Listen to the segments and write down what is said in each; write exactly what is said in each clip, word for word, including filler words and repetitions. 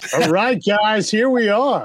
All right, guys, here we are.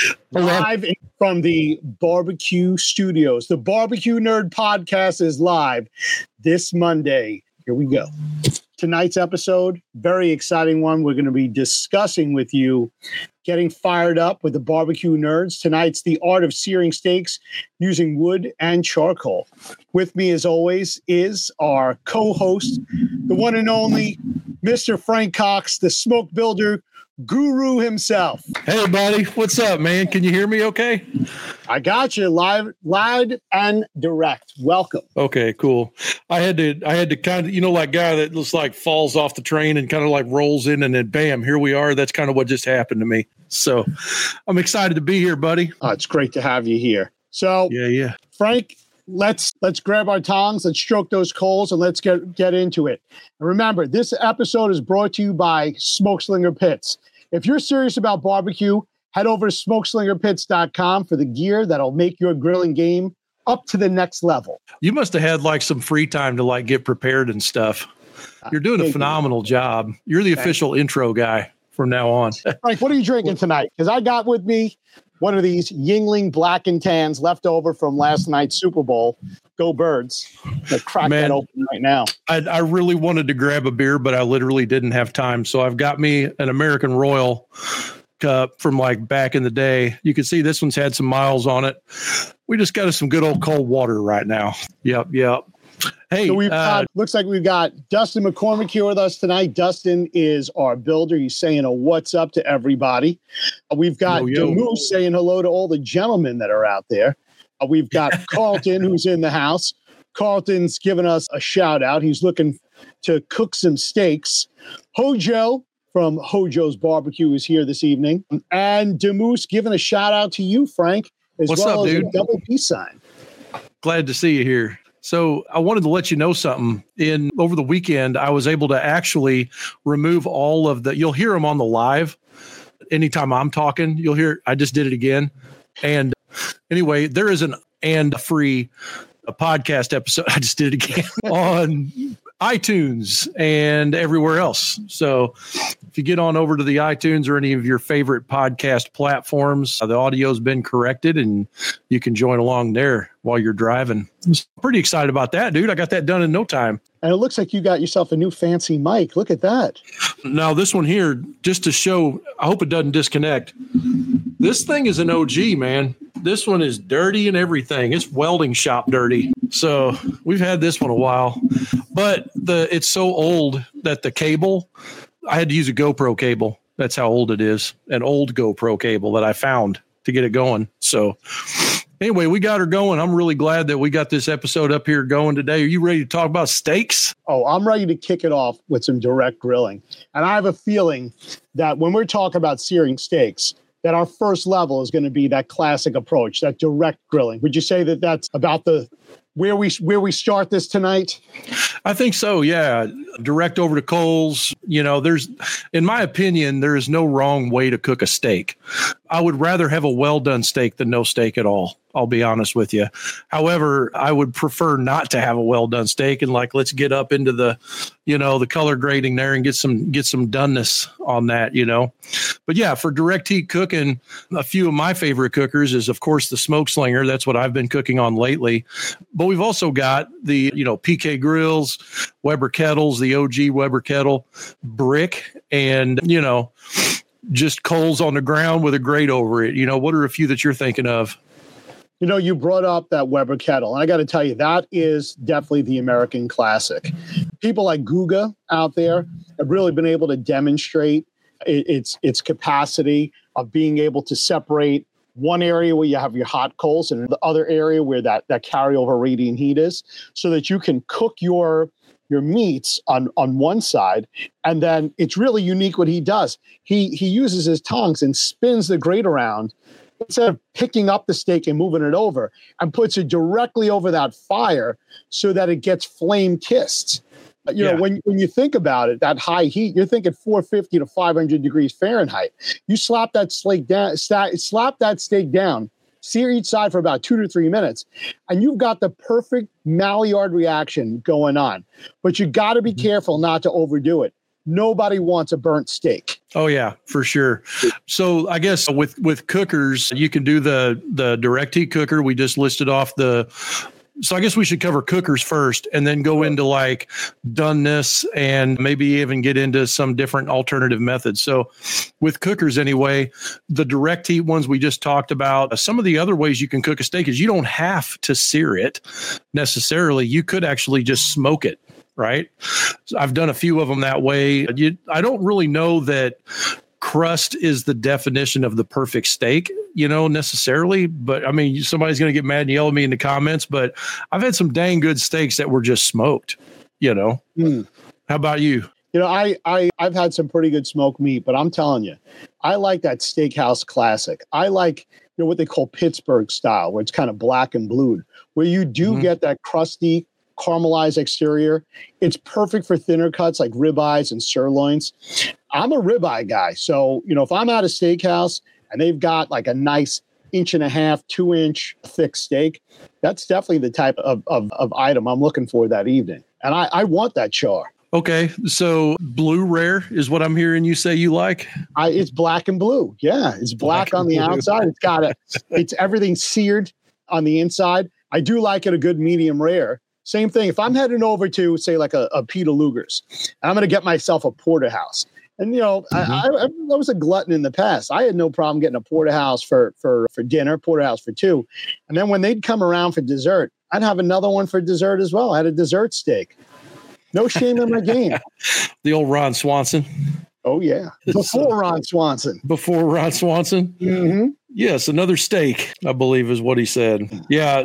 Live from the barbecue studios. The Barbecue Nerd Podcast is live this Monday. Here we go. Tonight's episode, very exciting one. We're going to be discussing with you, getting fired up with the barbecue nerds. Tonight's the art of searing steaks using wood and charcoal. With me, as always, is our co-host, the one and only Mister Frank Cox, the smoke builder guru himself. Hey, buddy. What's up, man? Can you hear me okay? I got you live, live and direct. Welcome. Okay, cool. I had to, I had to kind of, you know, like guy that looks like falls off the train and kind of like rolls in and then bam, here we are. That's kind of what just happened to me. So I'm excited to be here, buddy. Oh, it's great to have you here. So yeah, yeah. Frank, let's let's grab our tongs, let's stroke those coals, and let's get get into it. And remember, this episode is brought to you by Smoke Slinger Pits. If you're serious about barbecue, head over to smoke slinger pits dot com for the gear that'll make your grilling game up to the next level. You must have had like some free time to like get prepared and stuff. You're doing a phenomenal you. job. You're the official intro guy from now on. Frank, what are you drinking tonight? Because I got with me one of these Yingling Black and Tans left over from last night's Super Bowl. Go Birds. I'll crack Man, that open right now. I, I really wanted to grab a beer, but I literally didn't have time. So I've got me an American Royal cup from like back in the day. You can see this one's had some miles on it. We just got us some good old cold water right now. Yep, yep. Hey, so we've got, uh, looks like we've got Dustin McCormick here with us tonight. Dustin is our builder. He's saying a what's up to everybody. Uh, we've got Demoose saying hello to all the gentlemen that are out there. Uh, we've got Carlton, who's in the house. Carlton's giving us a shout out. He's looking to cook some steaks. Hojo from Hojo's Barbecue is here this evening. And Demoose giving a shout out to you, Frank, as what's well up, as dude? a double peace sign. Glad to see you here. So I wanted to let you know something. In over the weekend, I was able to actually remove all of the, you'll hear them on the live. Anytime I'm talking, you'll hear, I just did it again. And anyway, there is an and free a podcast episode. I just did it again on iTunes and everywhere else. So if you get on over to the iTunes or any of your favorite podcast platforms, uh, the audio's been corrected and you can join along there while you're driving. I'm pretty excited about that, dude. I got that done in no time. And it looks like you got yourself a new fancy mic. Look at that. Now, this one here, just to show, I hope it doesn't disconnect. This thing is an O G, man. This one is dirty and everything. It's welding shop dirty. So we've had this one a while, but the it's so old that the cable, I had to use a GoPro cable. That's how old it is. An old GoPro cable that I found to get it going. So anyway, we got her going. I'm really glad that we got this episode up here going today. Are you ready to talk about steaks? Oh, I'm ready to kick it off with some direct grilling. And I have a feeling that when we're talking about searing steaks, that our first level is going to be that classic approach, that direct grilling. Would you say that that's about the where we where we start this tonight? I think so, yeah. Direct over to coals. You know, there's, in my opinion, there is no wrong way to cook a steak. I would rather have a well-done steak than no steak at all. I'll be honest with you. However, I would prefer not to have a well-done steak and like, let's get up into the, you know, the color grading there and get some, get some doneness on that, you know. But yeah, for direct heat cooking, a few of my favorite cookers is of course the Smoke Slinger. That's what I've been cooking on lately. But we've also got the, you know, P K grills, Weber kettles, the O G Weber kettle, brick, and, you know, just coals on the ground with a grate over it. You know, what are a few that you're thinking of? You know, you brought up that Weber kettle, and I got to tell you, that is definitely the American classic. People like Guga out there have really been able to demonstrate its its capacity of being able to separate one area where you have your hot coals and the other area where that, that carryover radiant heat is, so that you can cook your your meats on, on one side. And then it's really unique what he does. He he uses his tongs and spins the grate around instead of picking up the steak and moving it over, and puts it directly over that fire so that it gets flame kissed. You know, yeah. when, when you think about it, that high heat, you're thinking four fifty to five hundred degrees Fahrenheit. You slap that steak down, slap that steak down, sear each side for about two to three minutes, and you've got the perfect Maillard reaction going on. But you got to be careful not to overdo it. nobody wants a burnt steak. Oh yeah, for sure. So I guess with with cookers, you can do the the direct heat cooker. We just listed off the. So I guess we should cover cookers first, and then go into like doneness, and maybe even get into some different alternative methods. So with cookers anyway, the direct heat ones we just talked about. Some of the other ways you can cook a steak is you don't have to sear it necessarily. You could actually just smoke it. Right. So I've done a few of them that way. You, I don't really know that crust is the definition of the perfect steak, you know, necessarily. But I mean, somebody's going to get mad and yell at me in the comments, but I've had some dang good steaks that were just smoked, you know. Mm. How about you? You know, I, I, I've had some pretty good smoked meat, but I'm telling you, I like that steakhouse classic. I like, you know, what they call Pittsburgh style, where it's kind of black and blued, where you do mm-hmm. get that crusty, caramelized exterior. It's perfect for thinner cuts like ribeyes and sirloins. I'm a ribeye guy. So, you know, if I'm at a steakhouse and they've got like a nice inch and a half, two inch thick steak, that's definitely the type of, of, of item I'm looking for that evening. And I, I want that char. Okay. So blue rare is what I'm hearing you say you like? I, it's black and blue. Yeah. It's black, black on the blue. outside. It's got a, it's everything seared on the inside. I do like it a good medium rare. Same thing. If I'm heading over to, say, like a, a Peter Luger's, I'm going to get myself a porterhouse. And, you know, mm-hmm. I, I, I was a glutton in the past. I had no problem getting a porterhouse for, for, for dinner, porterhouse for two. And then when they'd come around for dessert, I'd have another one for dessert as well. I had a dessert steak. No shame in my game. The old Ron Swanson. Oh, yeah. Before Ron Swanson. Before Ron Swanson? Mm-hmm. Yes, another steak, I believe is what he said. Yeah.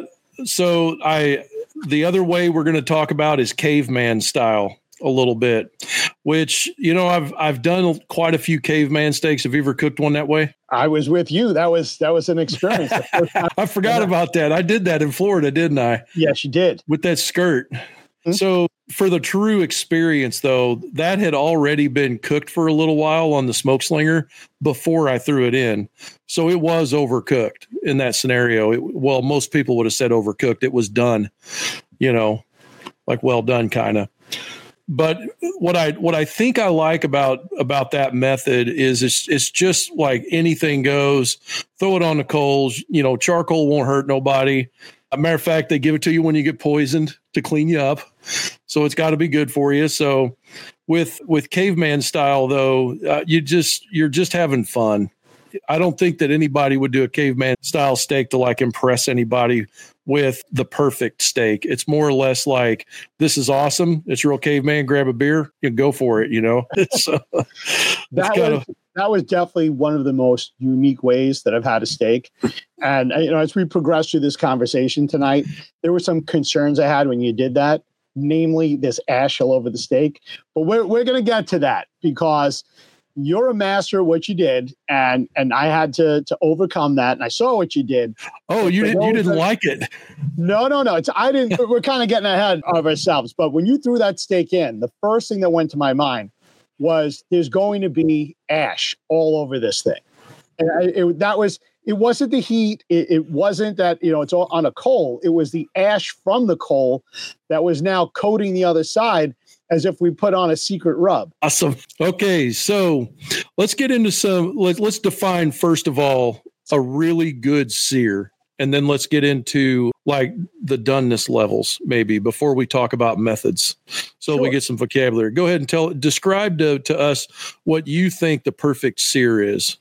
So I... The other way we're going to talk about is caveman style a little bit, which, you know, I've I've done quite a few caveman steaks. Have you ever cooked one that way? I was with you. That was that was an experience. I forgot about that. I did that in Florida, didn't I? Yes, you did. With that skirt. Mm-hmm. So for the true experience, though, that had already been cooked for a little while on the smoke slinger before I threw it in. So it was overcooked in that scenario. It, well, most people would have said overcooked. It was done, you know, like well done kind of. But what I what I think I like about about that method is it's it's just like anything goes. Throw it on the coals. You know, charcoal won't hurt nobody. As a matter of fact, they give it to you when you get poisoned to clean you up. So it's got to be good for you. So with with caveman style, though, uh, you just you're just having fun. I don't think that anybody would do a caveman style steak to like impress anybody with the perfect steak. It's more or less like, this is awesome. It's real caveman. Grab a beer and go for it. You know, it's, uh, that was of, that was definitely one of the most unique ways that I've had a steak. And you know, as we progress through this conversation tonight, there were some concerns I had when you did that, namely this ash all over the steak. But we're we're going to get to that because you're a master at what you did, and and I had to to overcome that, and I saw what you did. Oh, you didn't you didn't that, like it? No, no, no. It's I didn't. We're kind of getting ahead of ourselves. But when you threw that steak in, the first thing that went to my mind was there's going to be ash all over this thing, and I, it, that was. It wasn't the heat. It, it wasn't that, you know, it's all on a coal. It was the ash from the coal that was now coating the other side as if we put on a secret rub. Awesome. Okay. So let's get into some, let, let's define, first of all, a really good sear. And then let's get into like the doneness levels, maybe before we talk about methods. So sure. We get some vocabulary. Go ahead and tell, describe to, to us what you think the perfect sear is.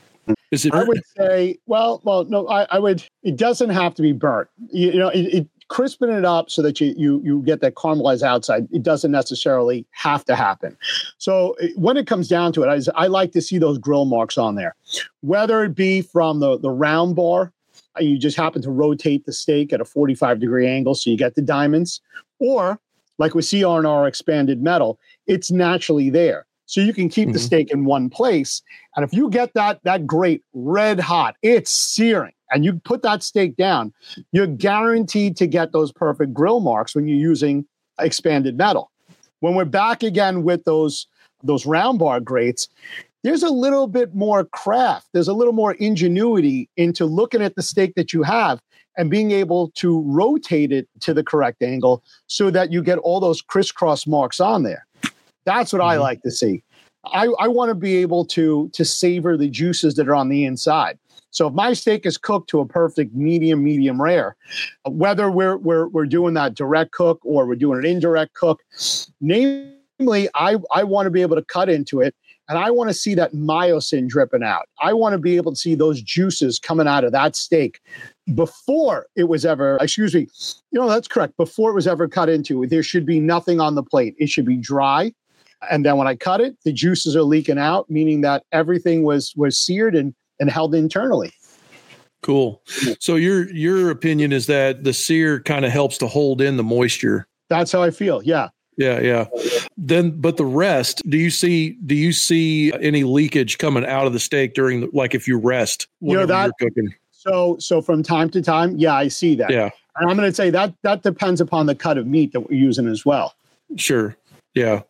Is it? I would say, well, well, no, I, I would. It doesn't have to be burnt. You, you know, it, it crisping it up so that you you you get that caramelized outside. It doesn't necessarily have to happen. So when it comes down to it, I, I like to see those grill marks on there, whether it be from the the round bar, you just happen to rotate the steak at a forty-five degree angle, so you get the diamonds, or like we see on our expanded metal, it's naturally there. So you can keep mm-hmm. the steak in one place. And if you get that, that grate red hot, it's searing, and you put that steak down, you're guaranteed to get those perfect grill marks when you're using expanded metal. When we're back again with those, those round bar grates, there's a little bit more craft. There's a little more ingenuity into looking at the steak that you have and being able to rotate it to the correct angle so that you get all those crisscross marks on there. That's what mm-hmm. I like to see. I, I want to be able to to savor the juices that are on the inside. So if my steak is cooked to a perfect medium, medium rare, whether we're we're we're doing that direct cook or we're doing an indirect cook, namely, I, I want to be able to cut into it, and I want to see that myosin dripping out. I want to be able to see those juices coming out of that steak before it was ever, excuse me, you know, that's correct, before it was ever cut into. There should be nothing on the plate. It should be dry. And then when I cut it, the juices are leaking out, meaning that everything was was seared and, and held internally. Cool. So your your opinion is that the sear kind of helps to hold in the moisture. That's how I feel. Yeah. Yeah, yeah. Then, but the rest, do you see? Do you see any leakage coming out of the steak during, the, like, if you rest whenever you know that, you're cooking? So, so from time to time, yeah, I see that. Yeah, and I'm going to say that that depends upon the cut of meat that we're using as well. Sure. Yeah.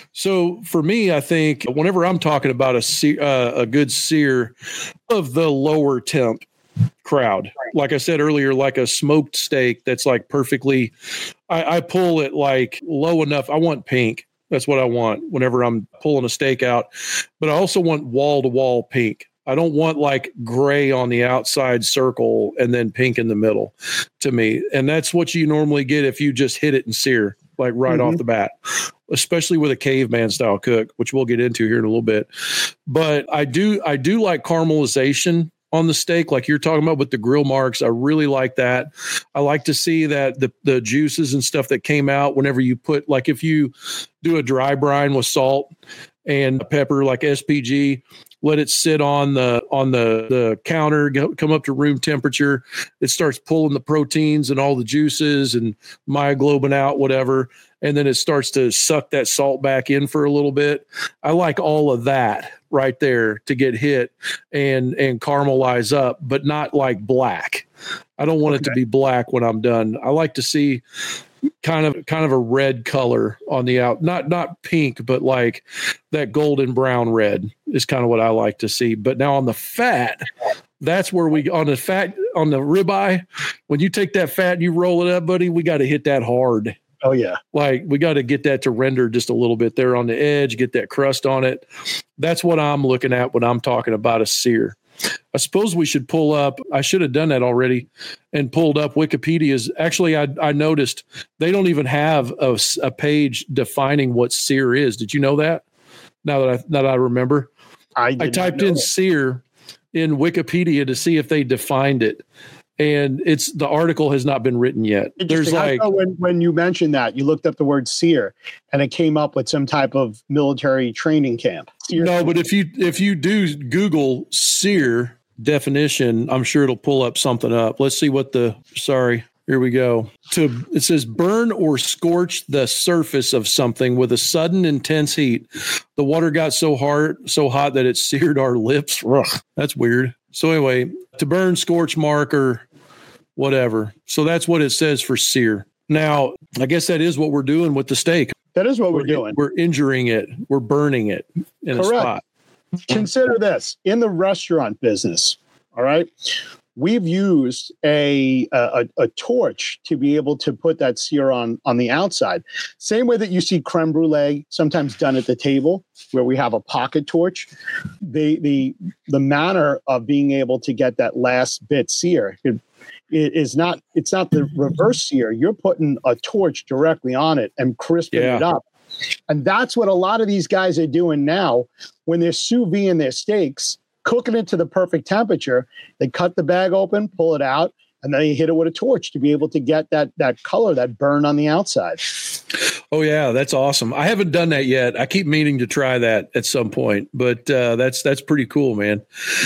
So for me, I think whenever I'm talking about a se- uh, a good sear of the lower temp crowd, like I said earlier, like a smoked steak that's like perfectly, I, I pull it like low enough. I want pink. That's what I want whenever I'm pulling a steak out. But I also want wall to wall pink. I don't want like gray on the outside circle and then pink in the middle to me. And that's what you normally get if you just hit it and sear, like right mm-hmm. off the bat, especially with a caveman style cook, which we'll get into here in a little bit. But I do, I do like caramelization on the steak, like you're talking about with the grill marks. I really like that. I like to see that the, the juices and stuff that came out whenever you put, like if you do a dry brine with salt and pepper, like S P G, let it sit on the on the, the counter, go, come up to room temperature. It starts pulling the proteins and all the juices and myoglobin out, whatever. And then it starts to suck that salt back in for a little bit. I like all of that right there to get hit and and caramelize up, but not like black. I don't want okay. it to be black when I'm done. I like to see kind of kind of a red color on the out, not not pink, but like that golden brown red is kind of what I like to see. But now on the fat, that's where we on the fat on the ribeye, when you take that fat and you roll it up, buddy, we got to hit that hard. Oh yeah. Like we got to get that to render just a little bit there on the edge, get that crust on it. That's what I'm looking at when I'm talking about a sear. I suppose we should pull up, I should have done that already and pulled up Wikipedia's. Actually, I, I noticed they don't even have a, a page defining what sear is. Did you know that? Now that I, now that I remember, I, I typed in that. Sear in Wikipedia to see if they defined it. And it's the article has not been written yet. There's like when, when you mentioned that, you looked up the word sear and it came up with some type of military training camp. Sear. No, but if you if you do Google sear definition, I'm sure it'll pull up something up. Let's see what the sorry, here we go. To it says burn or scorch the surface of something with a sudden intense heat. The water got so hard, so hot that it seared our lips. Ugh, that's weird. So anyway, to burn, scorch, mark, or whatever. So that's what it says for sear. Now, I guess that is what we're doing with the steak. That is what we're, we're doing. We're injuring it. We're burning it in Correct. a spot. Consider this. In the restaurant business, all right, we've used a, a, a torch to be able to put that sear on, on the outside. Same way that you see creme brulee sometimes done at the table, where we have a pocket torch. The, the, the manner of being able to get that last bit sear it, it is not, it's not the reverse sear. You're putting a torch directly on it and crisping yeah. it up. And that's what a lot of these guys are doing now when they're sous vide their steaks, cooking it to the perfect temperature. They cut the bag open, pull it out, and then you hit it with a torch to be able to get that that color, that burn on the outside. Oh, yeah, that's awesome. I haven't done that yet. I keep meaning to try that at some point, but uh, that's that's pretty cool, man.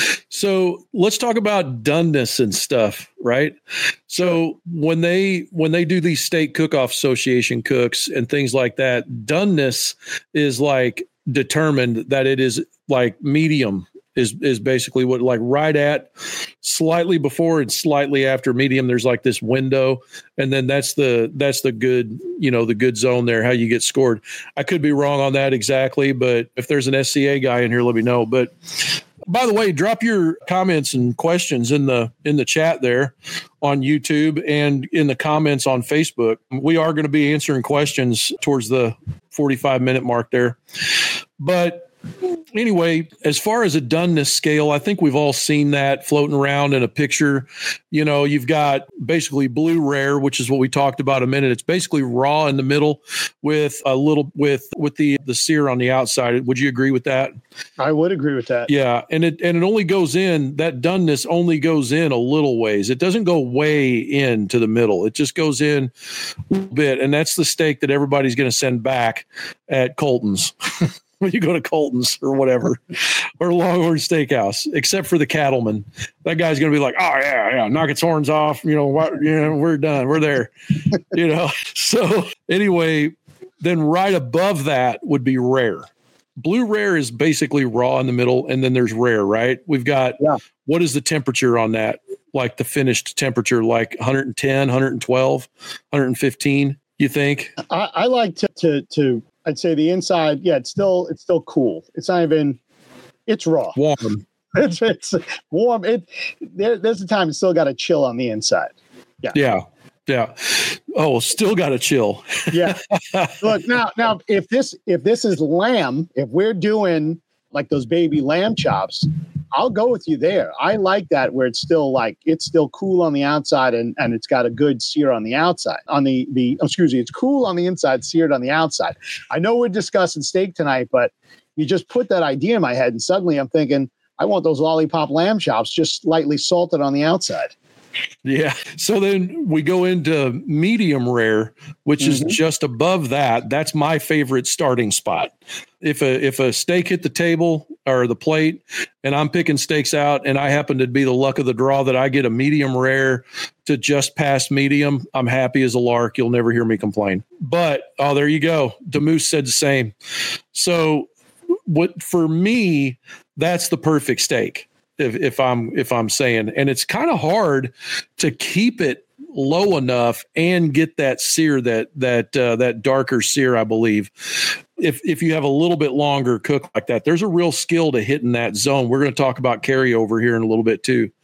So let's talk about doneness and stuff, right? So when they when they do these Steak Cook-Off Association cooks and things like that, doneness is like determined that it is like medium. Is is basically what, like right at, slightly before and slightly after medium. There's like this window, and then that's the that's the good, you know, the good zone there. How you get scored. I could be wrong on that exactly, but if there's an S C A guy in here, let me know. But by the way, drop your comments and questions in the in the chat there on YouTube and in the comments on Facebook. We are going to be answering questions towards the forty-five minute mark there. But anyway, as far as a doneness scale, I think we've all seen that floating around in a picture. You know, you've got basically blue rare, which is what we talked about a minute. It's basically raw in the middle with a little with with the the sear on the outside. Would you agree with that? I would agree with that. Yeah, and it and it only goes in, that doneness only goes in a little ways. It doesn't go way into the middle. It just goes in a bit, and that's the steak that everybody's going to send back at Colton's. When you go to Colton's or whatever, or Longhorn Steakhouse, except for the cattleman. That guy's going to be like, oh, yeah, yeah, knock its horns off. You know, what, you know, we're done. We're there. You know, so anyway, then right above that would be rare. Blue rare is basically raw in the middle, and then there's rare, right? We've got, yeah. What is the temperature on that? Like the finished temperature, like one ten, one twelve, one fifteen, you think? I, I like to, to, to, I'd say the inside, yeah, it's still it's still cool. It's not even, it's raw. Warm. It's, it's warm. It there, there's a time it's still got a chill on the inside. Yeah. Yeah. Yeah. Oh, still got a chill. Yeah. Look, now now if this if this is lamb, if we're doing like those baby lamb chops, I'll go with you there. I like that where it's still like it's still cool on the outside and, and it's got a good sear on the outside. On the the oh, excuse me, it's cool on the inside, seared on the outside. I know we're discussing steak tonight, but you just put that idea in my head, and suddenly I'm thinking I want those lollipop lamb chops just slightly salted on the outside. Yeah. So then we go into medium rare, which mm-hmm. is just above that. That's my favorite starting spot. If a if a steak hit the table or the plate and I'm picking steaks out and I happen to be the luck of the draw that I get a medium rare to just past medium, I'm happy as a lark. You'll never hear me complain. But, oh, there you go. Demoose said the same. So what for me, that's the perfect steak. If, if I'm if I'm saying, and it's kind of hard to keep it low enough and get that sear, that that uh, that darker sear, I believe. If if you have a little bit longer cook like that, there's a real skill to hitting that zone. We're going to talk about carryover here in a little bit too.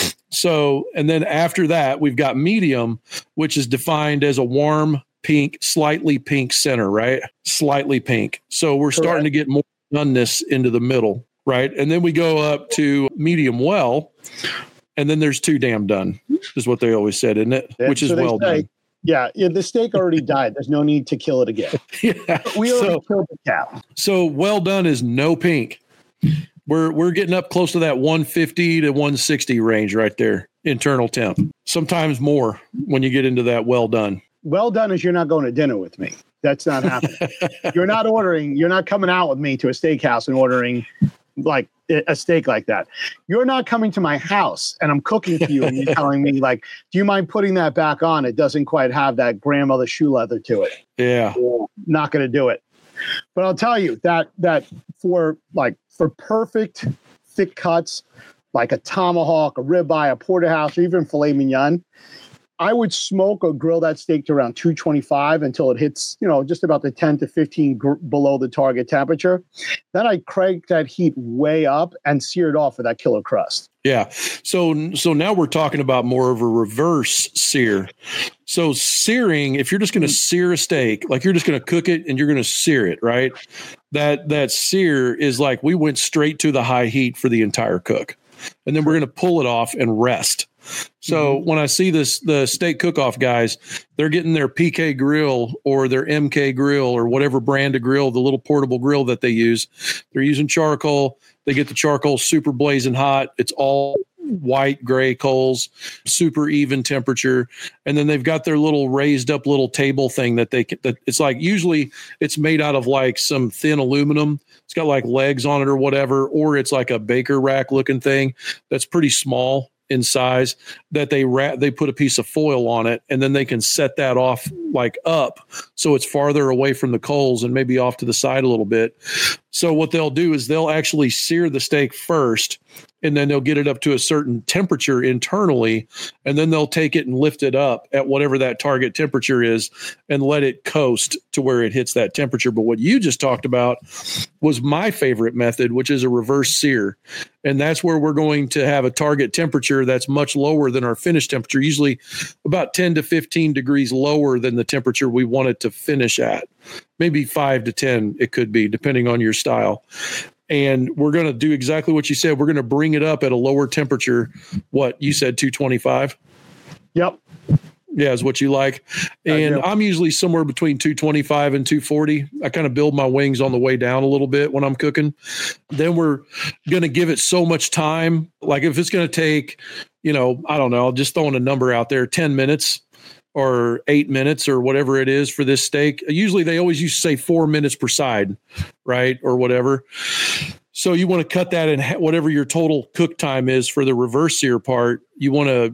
So, and then after that, we've got medium, which is defined as a warm pink, slightly pink center, right? Slightly pink. So we're Correct. Starting to get more doneness into the middle. Right. And then we go up to medium well, and then there's too damn done, is what they always said, isn't it? Yeah, Which is so well say, done. Yeah, yeah. The steak already died. There's no need to kill it again. Yeah. We already so, killed the cow. So well done is no pink. We're we're getting up close to that one fifty to one sixty range right there, internal temp. Sometimes more when you get into that well done. Well done is you're not going to dinner with me. That's not happening. You're not ordering. You're not coming out with me to a steakhouse and ordering like a steak like that. You're not coming to my house and I'm cooking for you and you're telling me like, do you mind putting that back on? It doesn't quite have that grandmother shoe leather to it. Yeah. Not going to do it. But I'll tell you that, that for like, for perfect thick cuts, like a tomahawk, a ribeye, a porterhouse, or even filet mignon, I would smoke or grill that steak to around two twenty-five until it hits, you know, just about the ten to fifteen gr- below the target temperature. Then I crank that heat way up and sear it off with that killer crust. Yeah. So, so now we're talking about more of a reverse sear. So searing, if you're just going to sear a steak, like you're just going to cook it and you're going to sear it, right? That, that sear is like we went straight to the high heat for the entire cook. And then we're going to pull it off and rest. So mm-hmm. when I see this, the steak cook-off guys, they're getting their P K grill or their M K grill or whatever brand of grill, the little portable grill that they use. They're using charcoal. They get the charcoal super blazing hot. It's all white, gray coals, super even temperature. And then they've got their little raised up little table thing that they that it's like, usually it's made out of like some thin aluminum. It's got like legs on it or whatever, or it's like a baker rack looking thing that's pretty small in size, that they ra- they put a piece of foil on it, and then they can set that off like up so it's farther away from the coals and maybe off to the side a little bit. So what they'll do is they'll actually sear the steak first, and then they'll get it up to a certain temperature internally, and then they'll take it and lift it up at whatever that target temperature is and let it coast to where it hits that temperature. But what you just talked about was my favorite method, which is a reverse sear. And that's where we're going to have a target temperature that's much lower than our finished temperature, usually about ten to fifteen degrees lower than the temperature we want it to finish at. maybe five to ten. It could be depending on your style. And we're going to do exactly what you said. We're going to bring it up at a lower temperature. What you said, two twenty-five? Yep. Yeah, is what you like. And I'm usually somewhere between two twenty-five and two forty. I kind of build my wings on the way down a little bit when I'm cooking. Then we're going to give it so much time. Like if it's going to take, you know, I don't know, I'll just throwing a number out there, ten minutes or eight minutes or whatever it is for this steak. Usually they always used to say four minutes per side, right? Or whatever. So you want to cut that in whatever your total cook time is for the reverse sear part. You want to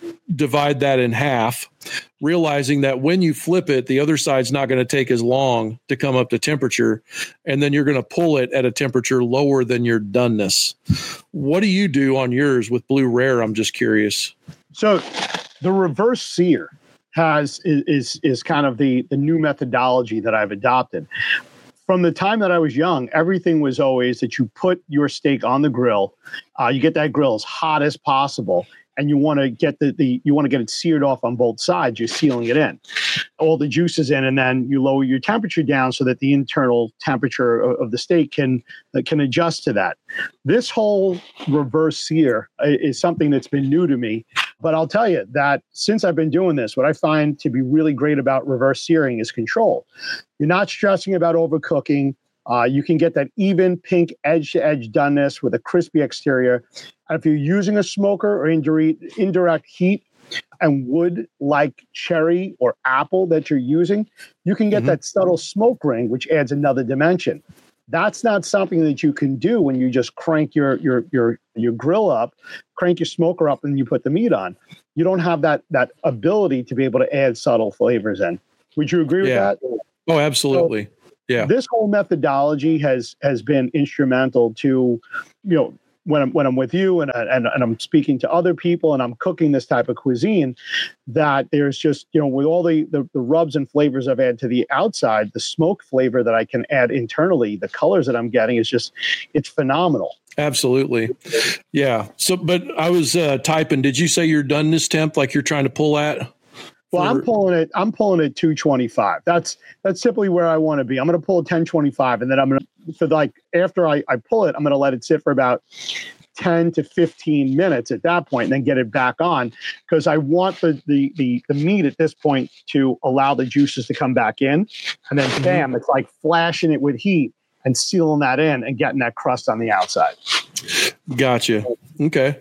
divide that in half, realizing that when you flip it, the other side's not going to take as long to come up to temperature. And then you're going to pull it at a temperature lower than your doneness. What do you do on yours with Blue Rare? I'm just curious. So the reverse sear has is is, is kind of the, the new methodology that I've adopted. From the time that I was young, everything was always that you put your steak on the grill. Uh, you get that grill as hot as possible. And you want to get the, the you want to get it seared off on both sides. You're sealing it in, all the juices in, and then you lower your temperature down so that the internal temperature of, of the steak can uh, can adjust to that. This whole reverse sear is something that's been new to me. But I'll tell you that since I've been doing this, what I find to be really great about reverse searing is control. You're not stressing about overcooking. Uh, you can get that even pink edge-to-edge doneness with a crispy exterior. And if you're using a smoker or indirect, indirect heat and wood like cherry or apple that you're using, you can get mm-hmm. that subtle smoke ring, which adds another dimension. That's not something that you can do when you just crank your your your your grill up, crank your smoker up, and you put the meat on. You don't have that that ability to be able to add subtle flavors in. Would you agree yeah. with that? Oh, absolutely. So, yeah. This whole methodology has has been instrumental to, you know, when I'm when I'm with you and and and I'm speaking to other people and I'm cooking this type of cuisine, that there's just, you know, with all the, the the rubs and flavors I've added to the outside, the smoke flavor that I can add internally, the colors that I'm getting is just, it's phenomenal. Absolutely. Yeah. So, but I was uh, typing, did you say you're done this temp like you're trying to pull at? Well, I'm pulling it. I'm pulling it two twenty-five. That's that's simply where I want to be. I'm going to pull a ten twenty-five, and then I'm going to, for like after I, I pull it, I'm going to let it sit for about ten to fifteen minutes at that point, and then get it back on, because I want the the the the meat at this point to allow the juices to come back in, and then bam, it's like flashing it with heat and sealing that in and getting that crust on the outside. Gotcha. Okay.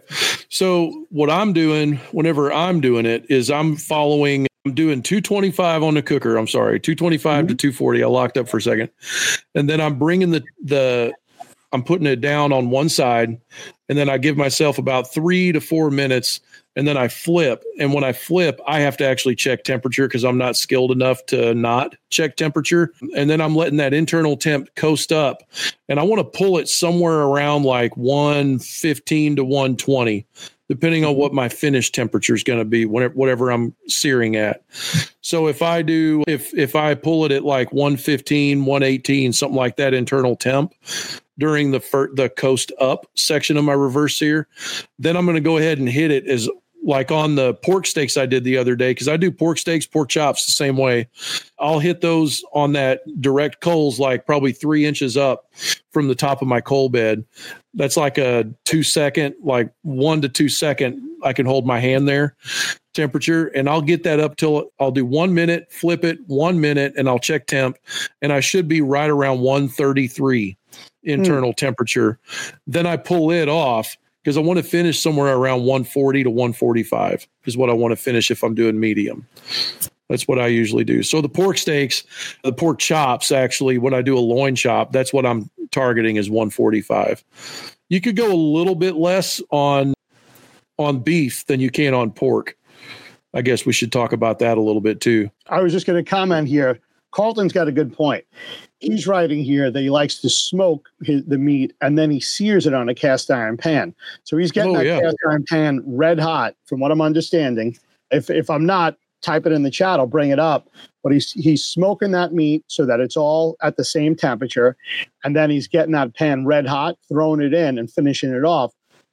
So what I'm doing whenever I'm doing it is I'm following, I'm doing two twenty-five on the cooker. I'm sorry, two twenty-five mm-hmm. to two forty. I locked up for a second. And then I'm bringing the, the, I'm putting it down on one side, and then I give myself about three to four minutes, and then I flip. And when I flip, I have to actually check temperature because I'm not skilled enough to not check temperature. And then I'm letting that internal temp coast up, and I want to pull it somewhere around like one fifteen to one twenty, depending on what my finish temperature is going to be, whatever, whatever I'm searing at. So if I do, if if I pull it at like one fifteen, one eighteen, something like that internal temp during the fir- the coast up section of my reverse sear, then I'm going to go ahead and hit it as like on the pork steaks I did the other day, because I do pork steaks, pork chops the same way. I'll hit those on that direct coals, like probably three inches up from the top of my coal bed. That's like a two second, like one to two second, I can hold my hand there temperature, and I'll get that up till I'll do one minute, flip it one minute, and I'll check temp, and I should be right around one thirty-three internal mm. temperature. Then I pull it off because I want to finish somewhere around one forty to one forty-five is what I want to finish if I'm doing medium. That's what I usually do. So the pork steaks, the pork chops, actually, when I do a loin chop, that's what I'm targeting is one forty-five. You could go a little bit less on on beef than you can on pork. I guess we should talk about that a little bit too. I was just going to comment here. Carlton's got a good point. He's writing here that he likes to smoke his, the meat, and then he sears it on a cast iron pan. So he's getting oh, that yeah. cast iron pan red hot, from what I'm understanding. If if I'm not, type it in the chat, I'll bring it up. But he's he's smoking that meat so that it's all at the same temperature, and then he's getting that pan red hot, throwing it in, and finishing it off.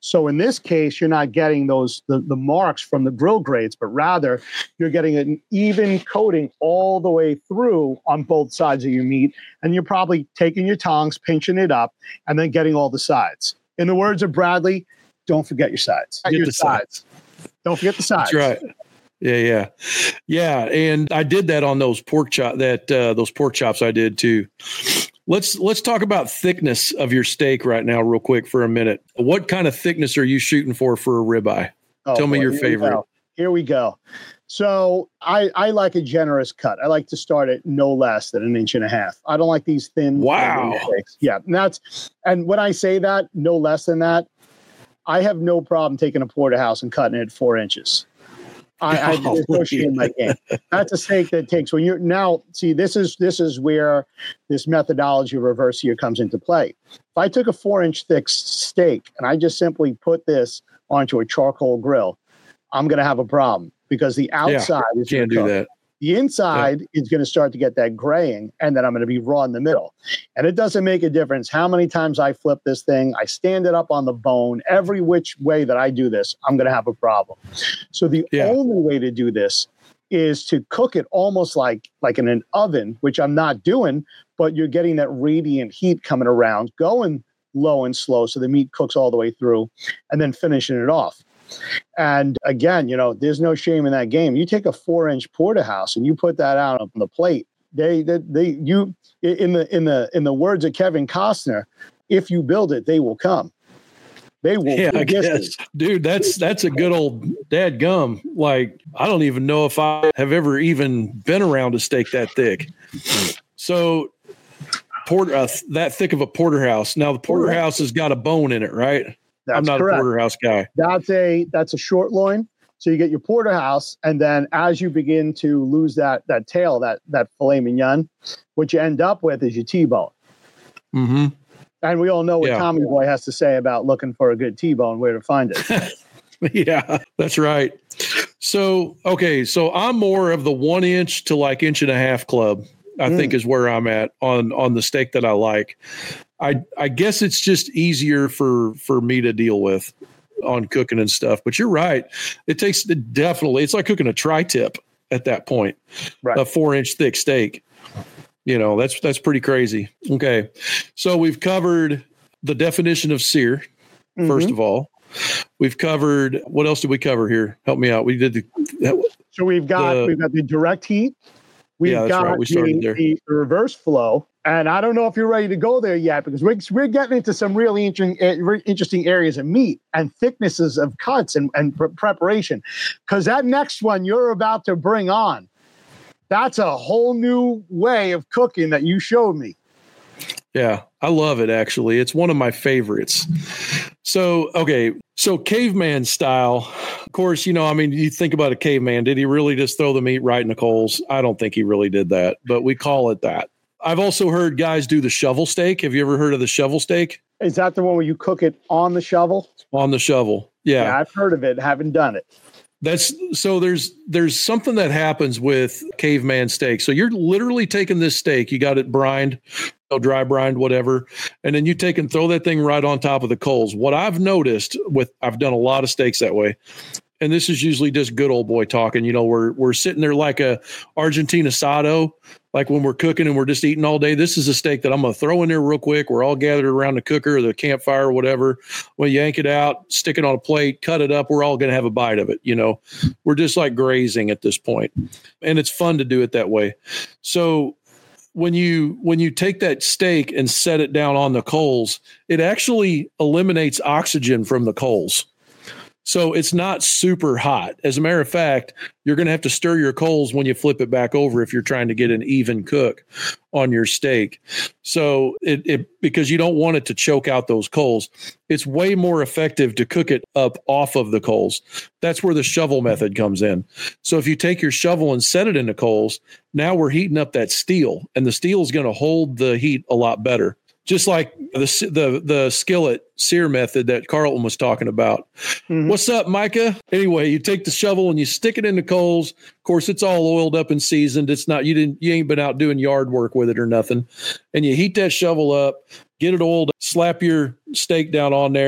So in this case, you're not getting those the, the marks from the grill grates, but rather you're getting an even coating all the way through on both sides of your meat. And you're probably taking your tongs, pinching it up, and then getting all the sides. In the words of Bradley, don't forget your sides. Get your the sides. sides. Don't forget the sides. That's right. Yeah, yeah, yeah. And I did that on those pork chop that uh, those pork chops I did too. Let's let's talk about thickness of your steak right now, real quick for a minute. What kind of thickness are you shooting for for a ribeye? Oh, Tell me boy, your here favorite. We here we go. So I, I like a generous cut. I like to start at no less than an inch and a half. I don't like these thin. Wow. Steaks. Yeah, and that's and when I say that, no less than that, I have no problem taking a porterhouse and cutting it four inches. I, I there's no shame in my game. That's a steak that takes when you're now see this is this is where this methodology of reverse sear comes into play. If I took a four inch thick steak and I just simply put this onto a charcoal grill, I'm going to have a problem because the outside yeah, is can't do that. The inside yeah. is going to start to get that graying, and then I'm going to be raw in the middle. And it doesn't make a difference how many times I flip this thing. I stand it up on the bone. Every which way that I do this, I'm going to have a problem. So the yeah. only way to do this is to cook it almost like, like in an oven, which I'm not doing, but you're getting that radiant heat coming around, going low and slow so the meat cooks all the way through, and then finishing it off. And again, you know, there's no shame in that game. You take a four-inch porterhouse and you put that out on the plate. They, they, they, you, in the, in the, in the words of Kevin Costner, if you build it, they will come. They will. Yeah, I guess, dude. That's that's a good old dad gum. Like I don't even know if I have ever even been around a steak that thick. So, porter uh, that thick of a porterhouse. Now the porterhouse has got a bone in it, right? That's I'm not correct. a porterhouse guy. That's a that's a short loin. So you get your porterhouse, and then as you begin to lose that that tail, that that filet mignon, what you end up with is your T-bone. Mm-hmm. And we all know what yeah. Tommy Boy has to say about looking for a good T-bone, where to find it. Yeah, that's right. So okay, so I'm more of the one inch to like inch and a half club. I mm. think is where I'm at on on the steak that I like. I I guess it's just easier for for me to deal with on cooking and stuff. But you're right. It takes definitely. It's like cooking a tri-tip at that point. Right. A four inch thick steak. You know, that's that's pretty crazy. Okay, so we've covered the definition of sear. Mm-hmm. First of all, we've covered what else did we cover here? Help me out. We did the. That, so we've got the, we've got the direct heat. We've yeah, that's got right. We started the, there. the reverse flow. And I don't know if you're ready to go there yet, because we're, we're getting into some really interesting, interesting areas of meat and thicknesses of cuts and, and pre- preparation. Because that next one you're about to bring on, that's a whole new way of cooking that you showed me. Yeah, I love it, actually. It's one of my favorites. So, okay, so caveman style. Of course, you know, I mean, you think about a caveman. Did he really just throw the meat right in the coals? I don't think he really did that, but we call it that. I've also heard guys do the shovel steak. Have you ever heard of the shovel steak? Is that the one where you cook it on the shovel? On the shovel, yeah. Yeah, I've heard of it. Haven't done it. That's so there's there's something that happens with caveman steak. So you're literally taking this steak, you got it brined, no dry brined, whatever, and then you take and throw that thing right on top of the coals. What I've noticed with I've done a lot of steaks that way. And this is usually just good old boy talking. You know, we're we're sitting there like a Argentina asado, like when we're cooking and we're just eating all day. This is a steak that I'm going to throw in there real quick. We're all gathered around the cooker or the campfire or whatever. We'll yank it out, stick it on a plate, cut it up. We're all going to have a bite of it. You know, we're just like grazing at this point. And it's fun to do it that way. So when you when you take that steak and set it down on the coals, it actually eliminates oxygen from the coals. So it's not super hot. As a matter of fact, you're going to have to stir your coals when you flip it back over if you're trying to get an even cook on your steak. So it, it because you don't want it to choke out those coals. It's way more effective to cook it up off of the coals. That's where the shovel method comes in. So if you take your shovel and set it in the coals, now we're heating up that steel, and the steel is going to hold the heat a lot better. Just like the the the skillet sear method that Carlton was talking about. Mm-hmm. What's up, Micah? Anyway, you take the shovel and you stick it in the coals. Of course, it's all oiled up and seasoned. It's not you didn't you ain't been out doing yard work with it or nothing. And you heat that shovel up, get it oiled, slap your steak down on there,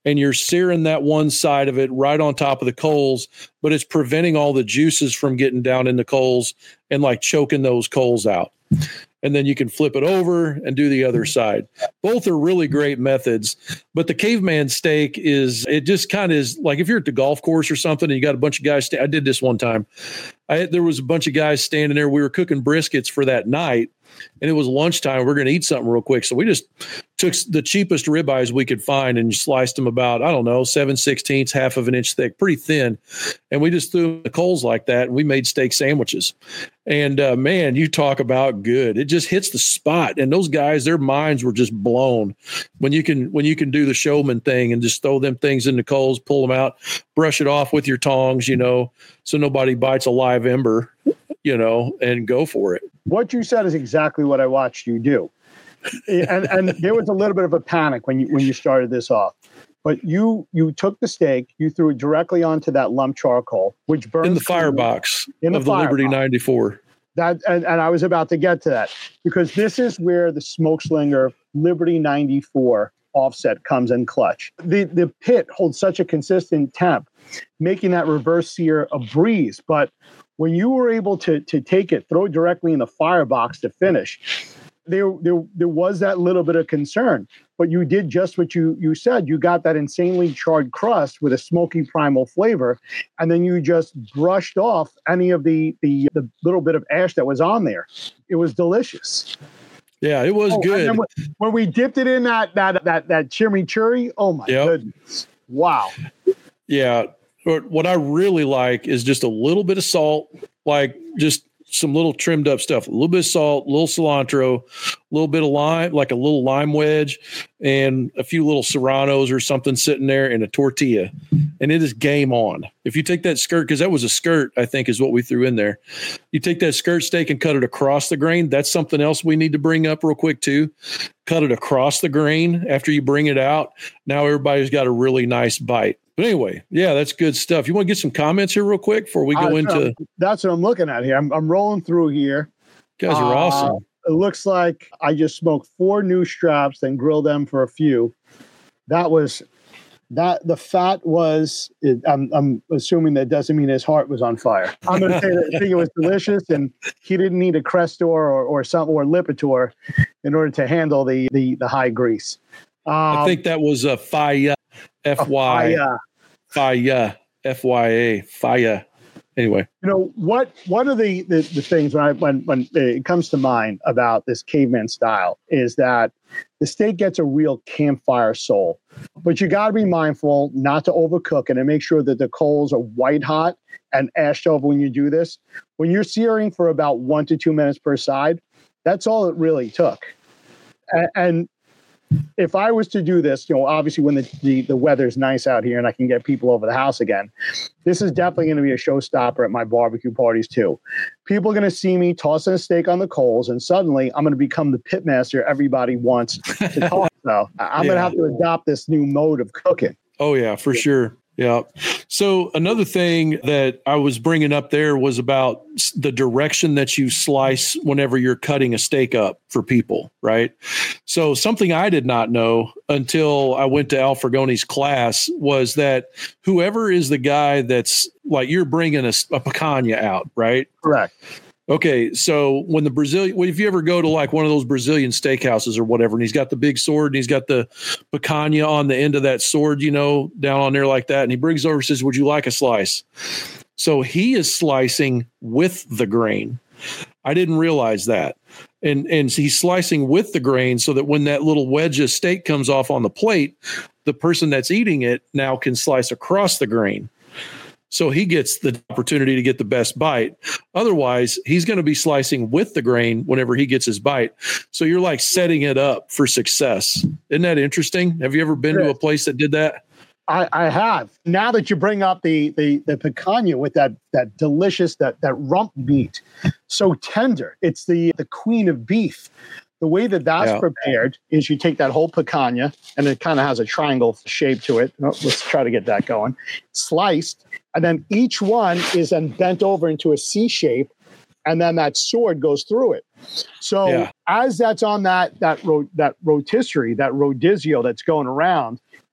and you're searing that one side of it right on top of the coals, but it's preventing all the juices from getting down in the coals and like choking those coals out. And then you can flip it over and do the other side. Both are really great methods, but the caveman steak is, it just kind of is like if you're at the golf course or something and you got a bunch of guys, sta- I did this one time. I there was a bunch of guys standing there. We were cooking briskets for that night and it was lunchtime. We're going to eat something real quick. So we just took the cheapest ribeyes we could find and sliced them about, I don't know, seven sixteenths, half of an inch thick, pretty thin. And we just threw them in the coals like that. And we made steak sandwiches. And uh, man, you talk about good. It just hits the spot. And those guys, their minds were just blown when you can, when you can do the showman thing and just throw them things in the coals, pull them out, brush it off with your tongs, you know, so nobody bites a live ember, you know, and go for it. What you said is exactly what I watched you do. And, and there was a little bit of a panic when you, when you started this off. But you you took the steak, you threw it directly onto that lump charcoal, which burns in the firebox in the of the fire Liberty box. ninety-four. That and, and I was about to get to that because this is where the Smoke Slinger Liberty ninety-four offset comes in clutch. The the pit holds such a consistent temp, making that reverse sear a breeze. But when you were able to to take it, throw it directly in the firebox to finish, there there there was that little bit of concern. But you did just what you you said. You got that insanely charred crust with a smoky primal flavor, and then you just brushed off any of the the, the little bit of ash that was on there. It was delicious. Yeah, it was oh, good. When, when we dipped it in that that that that chimichurri, oh my yep. goodness! Wow. Yeah, what I really like is just a little bit of salt, like just some little trimmed up stuff, a little bit of salt, a little cilantro, a little bit of lime, like a little lime wedge, and a few little serranos or something sitting there in a tortilla. And it is game on. If you take that skirt, because that was a skirt, I think is what we threw in there. You take that skirt steak and cut it across the grain. That's something else we need to bring up real quick too. Cut it across the grain after you bring it out. Now everybody's got a really nice bite. But anyway, yeah, that's good stuff. You want to get some comments here real quick before we go uh, into... That's what I'm looking at here. I'm, I'm rolling through here. You guys are uh, awesome. It looks like I just smoked four new straps, then grilled them for a few. That was... That the fat was, it, I'm, I'm assuming that doesn't mean his heart was on fire. I'm going to say that I think it was delicious, and he didn't need a Crestor or or some or Lipitor in order to handle the the, the high grease. Um, I think that was a Faya, F Y, Faya, F Y A, Faya. Anyway, you know what? One of the, the, the things when I when when it comes to mind about this caveman style is that the steak gets a real campfire soul, but you got to be mindful not to overcook it and make sure that the coals are white hot and ashed over when you do this. When you're searing for about one to two minutes per side, that's all it really took. And, and if I was to do this, you know, obviously when the, the, the weather's nice out here and I can get people over the house again, this is definitely going to be a showstopper at my barbecue parties too. People are going to see me tossing a steak on the coals, and suddenly I'm going to become the pitmaster everybody wants to talk about. I'm yeah. going to have to adopt this new mode of cooking. Oh, yeah, for yeah. sure. Yeah. So another thing that I was bringing up there was about the direction that you slice whenever you're cutting a steak up for people, right? So something I did not know until I went to Al Fragoni's class was that whoever is the guy that's like, you're bringing a, a picanha out, right? Correct. Okay, so when the Brazilian, well, if you ever go to like one of those Brazilian steakhouses or whatever, and he's got the big sword and he's got the picanha on the end of that sword, you know, down on there like that, and he brings over and says, "Would you like a slice?" So he is slicing with the grain. I didn't realize that. And and he's slicing with the grain so that when that little wedge of steak comes off on the plate, the person that's eating it now can slice across the grain. So he gets the opportunity to get the best bite. Otherwise, he's going to be slicing with the grain whenever he gets his bite. So you're like setting it up for success. Isn't that interesting? Have you ever been to a place that did that? I, I have. Now that you bring up the the the picanha with that that delicious that that rump meat, so tender. It's the the queen of beef. The way that that's yeah. prepared is you take that whole picanha, and it kind of has a triangle shape to it. Oh, let's try to get that going. Sliced, and then each one is then bent over into a C shape, and then that sword goes through it. So yeah. as that's on that that ro- that rotisserie, that rodizio that's going around,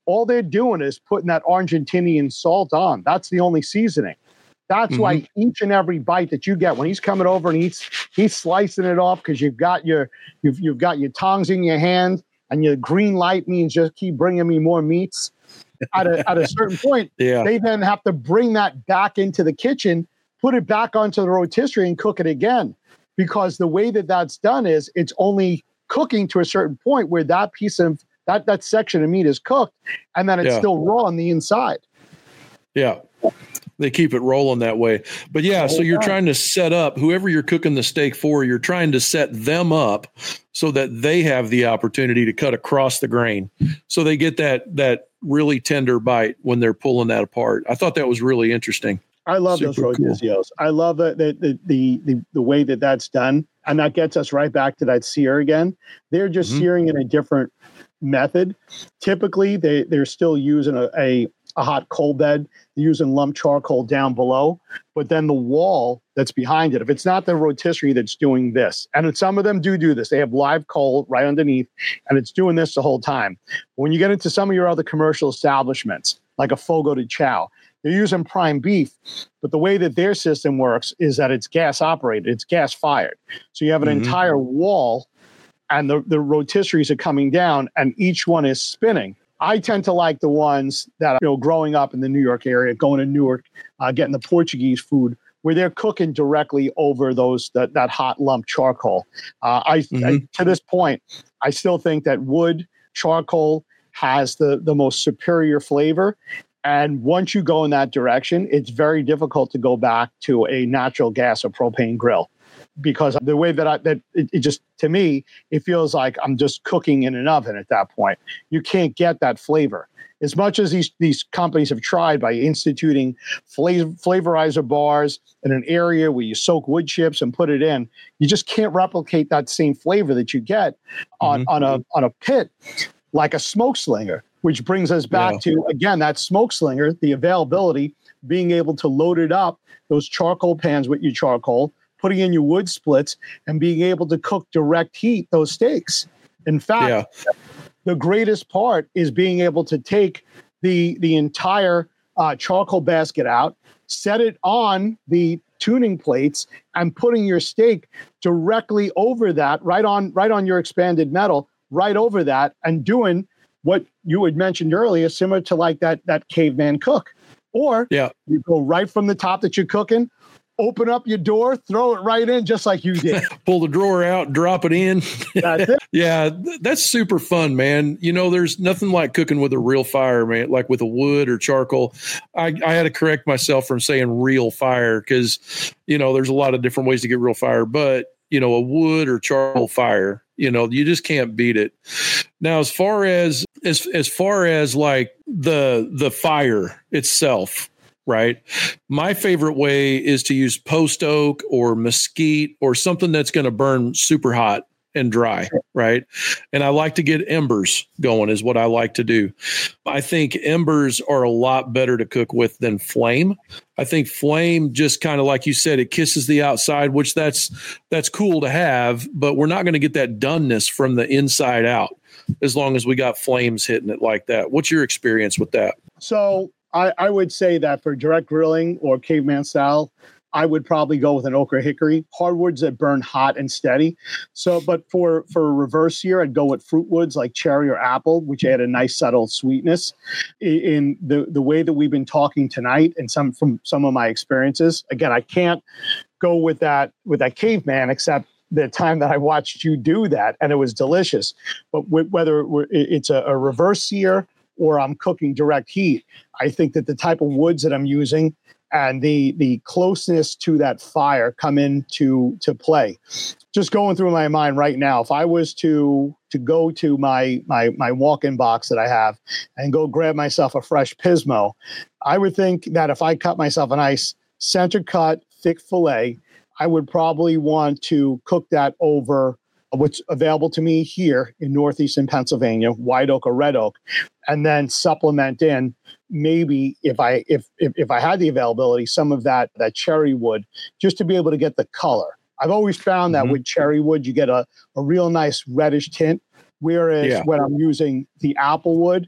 all they're doing is putting that Argentinian salt on. That's the only seasoning. That's mm-hmm. why each and every bite that you get when he's coming over and he's he's slicing it off because you've got your you've you've got your tongs in your hand and your green light means just keep bringing me more meats. At a at a certain point, yeah. they then have to bring that back into the kitchen, put it back onto the rotisserie, and cook it again. Because the way that that's done is it's only cooking to a certain point where that piece of that that section of meat is cooked, and then it's yeah. still raw on the inside. Yeah. They keep it rolling that way. But yeah, so you're trying to set up whoever you're cooking the steak for, you're trying to set them up so that they have the opportunity to cut across the grain. So they get that that really tender bite when they're pulling that apart. I thought that was really interesting. I love Super those rotissios. Cool. I love the the, the the the way that that's done. And that gets us right back to that sear again. They're just mm-hmm. searing in a different method. Typically, they, they're still using a, a a hot coal bed. They're using lump charcoal down below, but then the wall that's behind it, if it's not the rotisserie that's doing this, and some of them do do this, they have live coal right underneath, and it's doing this the whole time. When you get into some of your other commercial establishments, like a Fogo de Chao, they're using prime beef, but the way that their system works is that it's gas operated, it's gas fired. So you have an mm-hmm. entire wall, and the, the rotisseries are coming down, and each one is spinning. I tend to like the ones that, you know, growing up in the New York area, going to Newark, uh, getting the Portuguese food, where they're cooking directly over those that, that hot lump charcoal. Uh, I, mm-hmm. I to this point, I still think that wood charcoal has the, the most superior flavor. And once you go in that direction, it's very difficult to go back to a natural gas or propane grill. Because the way that I, that it, it just, to me, it feels like I'm just cooking in an oven at that point. You can't get that flavor. As much as these, these companies have tried by instituting flavor, flavorizer bars in an area where you soak wood chips and put it in, you just can't replicate that same flavor that you get on, mm-hmm. on a on a pit like a smoke slinger, which brings us back yeah. to, again, that smoke slinger, the availability, being able to load it up, those charcoal pans with your charcoal, putting in your wood splits, and being able to cook direct heat those steaks. In fact, yeah. the greatest part is being able to take the the entire uh, charcoal basket out, set it on the tuning plates, and putting your steak directly over that, right on right on your expanded metal, right over that, and doing what you had mentioned earlier, similar to like that that caveman cook. Or yeah. you go right from the top that you're cooking, open up your door, throw it right in just like you did. Pull the drawer out, drop it in. That's it. Yeah, that's super fun, man. You know, there's nothing like cooking with a real fire, man, like with a wood or charcoal. I, I had to correct myself from saying real fire because, you know, there's a lot of different ways to get real fire, but, you know, a wood or charcoal fire, you know, you just can't beat it. Now, as far as, as, as far as like the, the fire itself, right? My favorite way is to use post oak or mesquite or something that's going to burn super hot and dry, right? And I like to get embers going is what I like to do. I think embers are a lot better to cook with than flame. I think flame just kind of like you said, it kisses the outside, which that's that's cool to have, but we're not going to get that doneness from the inside out as long as we got flames hitting it like that. What's your experience with that? So I, I would say that for direct grilling or caveman style, I would probably go with an oak or hickory, hardwoods that burn hot and steady. So, but for, for reverse here, I'd go with fruit woods like cherry or apple, which add a nice subtle sweetness. In, in the, the way that we've been talking tonight and some from some of my experiences, again, I can't go with that with that caveman except the time that I watched you do that, and it was delicious. But w- whether it's a, a reverse sear or I'm cooking direct heat, I think that the type of woods that I'm using and the the closeness to that fire come into to play. Just going through my mind right now, if I was to to go to my my my walk-in box that I have and go grab myself a fresh Pismo, I would think that if I cut myself a nice center cut thick fillet, I would probably want to cook that over what's available to me here in northeastern Pennsylvania, white oak or red oak, and then supplement in maybe if I if if, if I had the availability, some of that that cherry wood, just to be able to get the color. I've always found that mm-hmm. with cherry wood, you get a, a real nice reddish tint, whereas yeah. when I'm using the apple wood,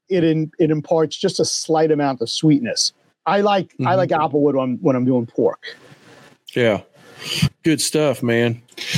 it in, it imparts just a slight amount of sweetness. I like mm-hmm. I like applewood when, when I'm doing pork. Yeah. Good stuff, man.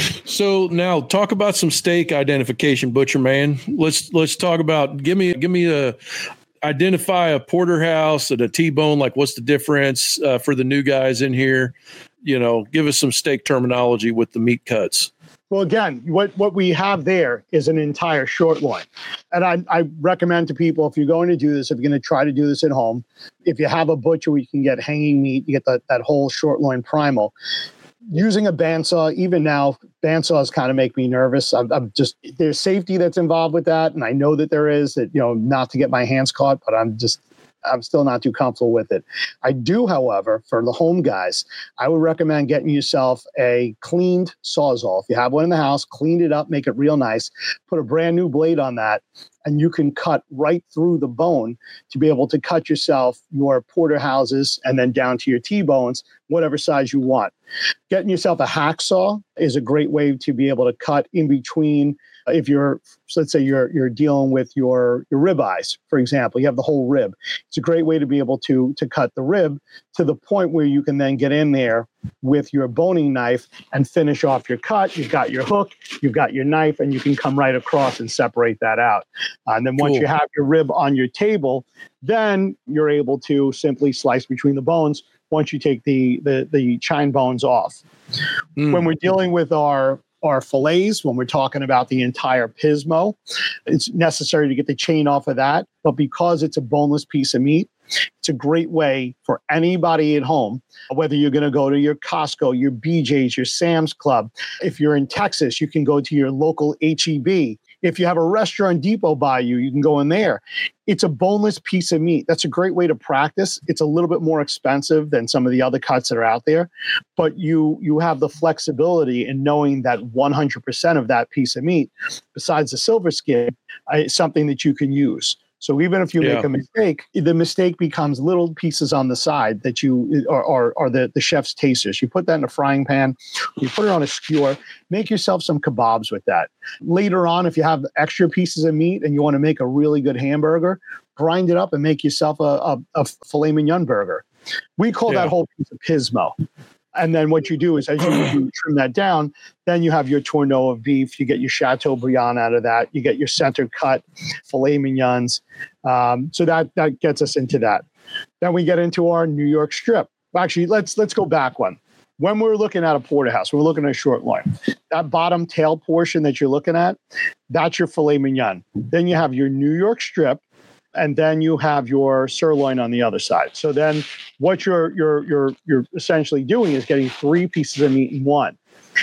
So now talk about some steak identification, Butcher Man. Let's let's talk about give me give me a identify a porterhouse and a T-bone. Like, what's the difference uh, for the new guys in here? You know, give us some steak terminology with the meat cuts. Well, again, what, what we have there is an entire short loin. And I, I recommend to people, if you're going to do this, if you're going to try to do this at home, if you have a butcher where you can get hanging meat, you get that, that whole short loin primal. Using a bandsaw, even now, bandsaws kind of make me nervous. I'm, I'm just, there's safety that's involved with that. And I know that there is, that, you know, not to get my hands caught, but I'm just, I'm still not too comfortable with it. I do, however, for the home guys, I would recommend getting yourself a cleaned Sawzall. If you have one in the house, clean it up, make it real nice, put a brand new blade on that, and you can cut right through the bone to be able to cut yourself your porterhouses and then down to your T-bones, whatever size you want. Getting yourself a hacksaw is a great way to be able to cut in between. If you're, so let's say you're you're dealing with your your ribeyes, for example, you have the whole rib. It's a great way to be able to to cut the rib to the point where you can then get in there with your boning knife and finish off your cut. You've got your hook, you've got your knife, and you can come right across and separate that out. Uh, and then once cool. you have your rib on your table, then you're able to simply slice between the bones once you take the the, the chine bones off. Mm. When we're dealing with our our fillets, when we're talking about the entire pismo, it's necessary to get the chain off of that. But because it's a boneless piece of meat, it's a great way for anybody at home, whether you're going to go to your Costco, your B J's, your Sam's Club. If you're in Texas, you can go to your local H E B. If you have a restaurant depot by you, you can go in there. It's a boneless piece of meat. That's a great way to practice. It's a little bit more expensive than some of the other cuts that are out there, but you you have the flexibility in knowing that one hundred percent of that piece of meat, besides the silver skin, is something that you can use. So even if you yeah. make a mistake, the mistake becomes little pieces on the side that you are, are, are the, the chef's tasters. You put that in a frying pan, you put it on a skewer, make yourself some kebabs with that. Later on, if you have extra pieces of meat and you want to make a really good hamburger, grind it up and make yourself a, a, a filet mignon burger. We call yeah. that whole piece of pismo. And then what you do is as you, you trim that down, then you have your tourneau of beef. You get your Chateaubriand out of that. You get your center cut filet mignons. Um, so that that gets us into that. Then we get into our New York strip. Actually, let's let's go back one. When we're looking at a porterhouse, we're looking at a short loin. That bottom tail portion that you're looking at, that's your filet mignon. Then you have your New York strip. And then you have your sirloin on the other side. So then what you're you're you're you're essentially doing is getting three pieces of meat in one.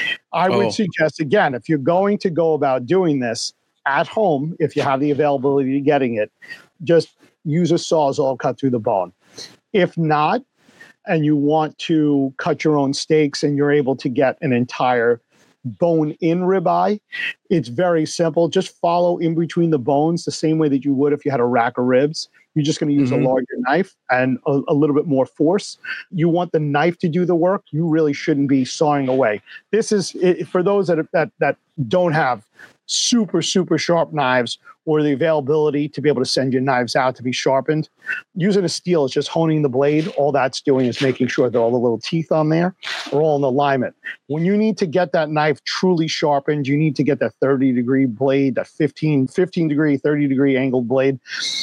I oh. would suggest, again, if you're going to go about doing this at home, if you have the availability of getting it, just use a Sawzall, cut through the bone. If not, and you want to cut your own steaks and you're able to get an entire bone-in ribeye, it's very simple. Just follow in between the bones the same way that you would if you had a rack of ribs. You're just going to use mm-hmm. a larger knife and a, a little bit more force. You want the knife to do the work. You really shouldn't be sawing away. This is it, for those that, that that don't have super, super sharp knives or the availability to be able to send your knives out to be sharpened. Using a steel is just honing the blade. All that's doing is making sure that all the little teeth on there are all in alignment. When you need to get that knife truly sharpened, you need to get that thirty degree blade, that fifteen, fifteen degree, thirty degree angled blade.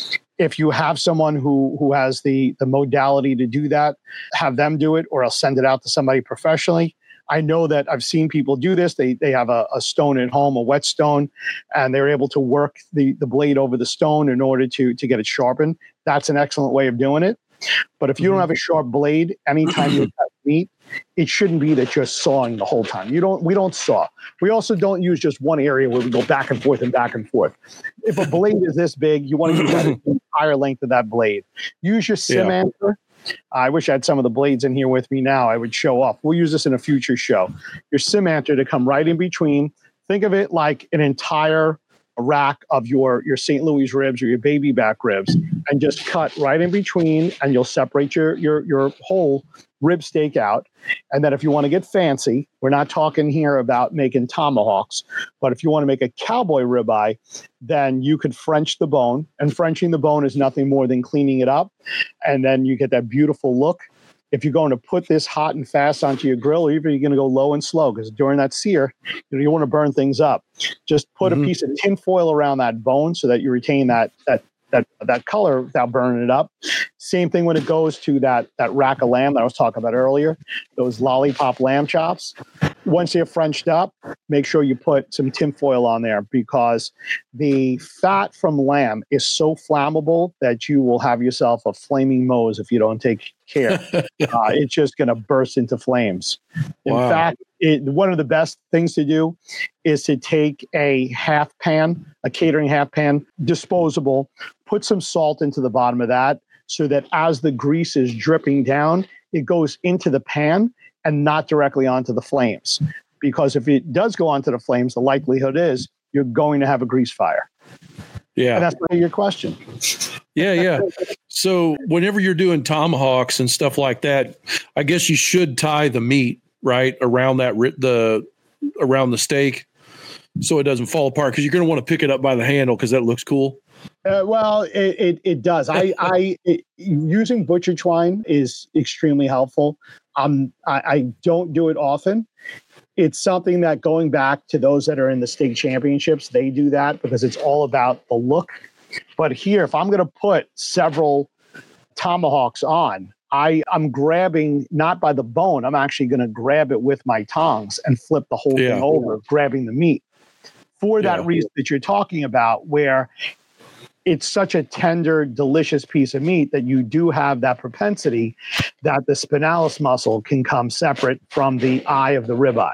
If you have someone who who has the, the modality to do that, have them do it, or I'll send it out to somebody professionally. I know that I've seen people do this. They they have a, a stone at home, a whetstone, and they're able to work the, the blade over the stone in order to, to get it sharpened. That's an excellent way of doing it. But if you don't have a sharp blade, anytime you cut meat, it shouldn't be that you're sawing the whole time. You don't. We don't saw. We also don't use just one area where we go back and forth and back and forth. If a blade is this big, you want to use the entire length of that blade. Use your sim yeah. anchor. I wish I had some of the blades in here with me now. I would show off. We'll use this in a future show. Your sim anchor to come right in between. Think of it like an entire rack of your, your Saint Louis ribs or your baby back ribs, and just cut right in between, and you'll separate your, your, your hole rib steak out. And then if you want to get fancy, we're not talking here about making tomahawks, but if you want to make a cowboy ribeye, then you could French the bone. And Frenching the bone is nothing more than cleaning it up. And then you get that beautiful look. If you're going to put this hot and fast onto your grill, or even you're going to go low and slow, because during that sear, you know, you want to burn things up. Just put mm-hmm. a piece of tin foil around that bone so that you retain that that that that color without burning it up. Same thing when it goes to that that rack of lamb that I was talking about earlier, those lollipop lamb chops. Once they're Frenched up, make sure you put some tin foil on there, because the fat from lamb is so flammable that you will have yourself a flaming Moe's if you don't take care. uh, it's just going to burst into flames. In wow. fact, it, one of the best things to do is to take a half pan, a catering half pan, disposable, put some salt into the bottom of that so that as the grease is dripping down, it goes into the pan and not directly onto the flames. Because if it does go onto the flames, the likelihood is you're going to have a grease fire. Yeah. And that's your question. Yeah, yeah. So whenever you're doing tomahawks and stuff like that, I guess you should tie the meat right around that the around the steak so it doesn't fall apart, because you're going to want to pick it up by the handle because that looks cool. Uh, well, it, it, it does. I, I it, using butcher twine is extremely helpful. Um, I, I don't do it often. It's something that, going back to those that are in the state championships, they do that because it's all about the look. But here, if I'm going to put several tomahawks on, I, I'm grabbing not by the bone. I'm actually going to grab it with my tongs and flip the whole yeah. thing over, grabbing the meat. For that yeah. reason that you're talking about, where it's such a tender, delicious piece of meat that you do have that propensity that the spinalis muscle can come separate from the eye of the ribeye.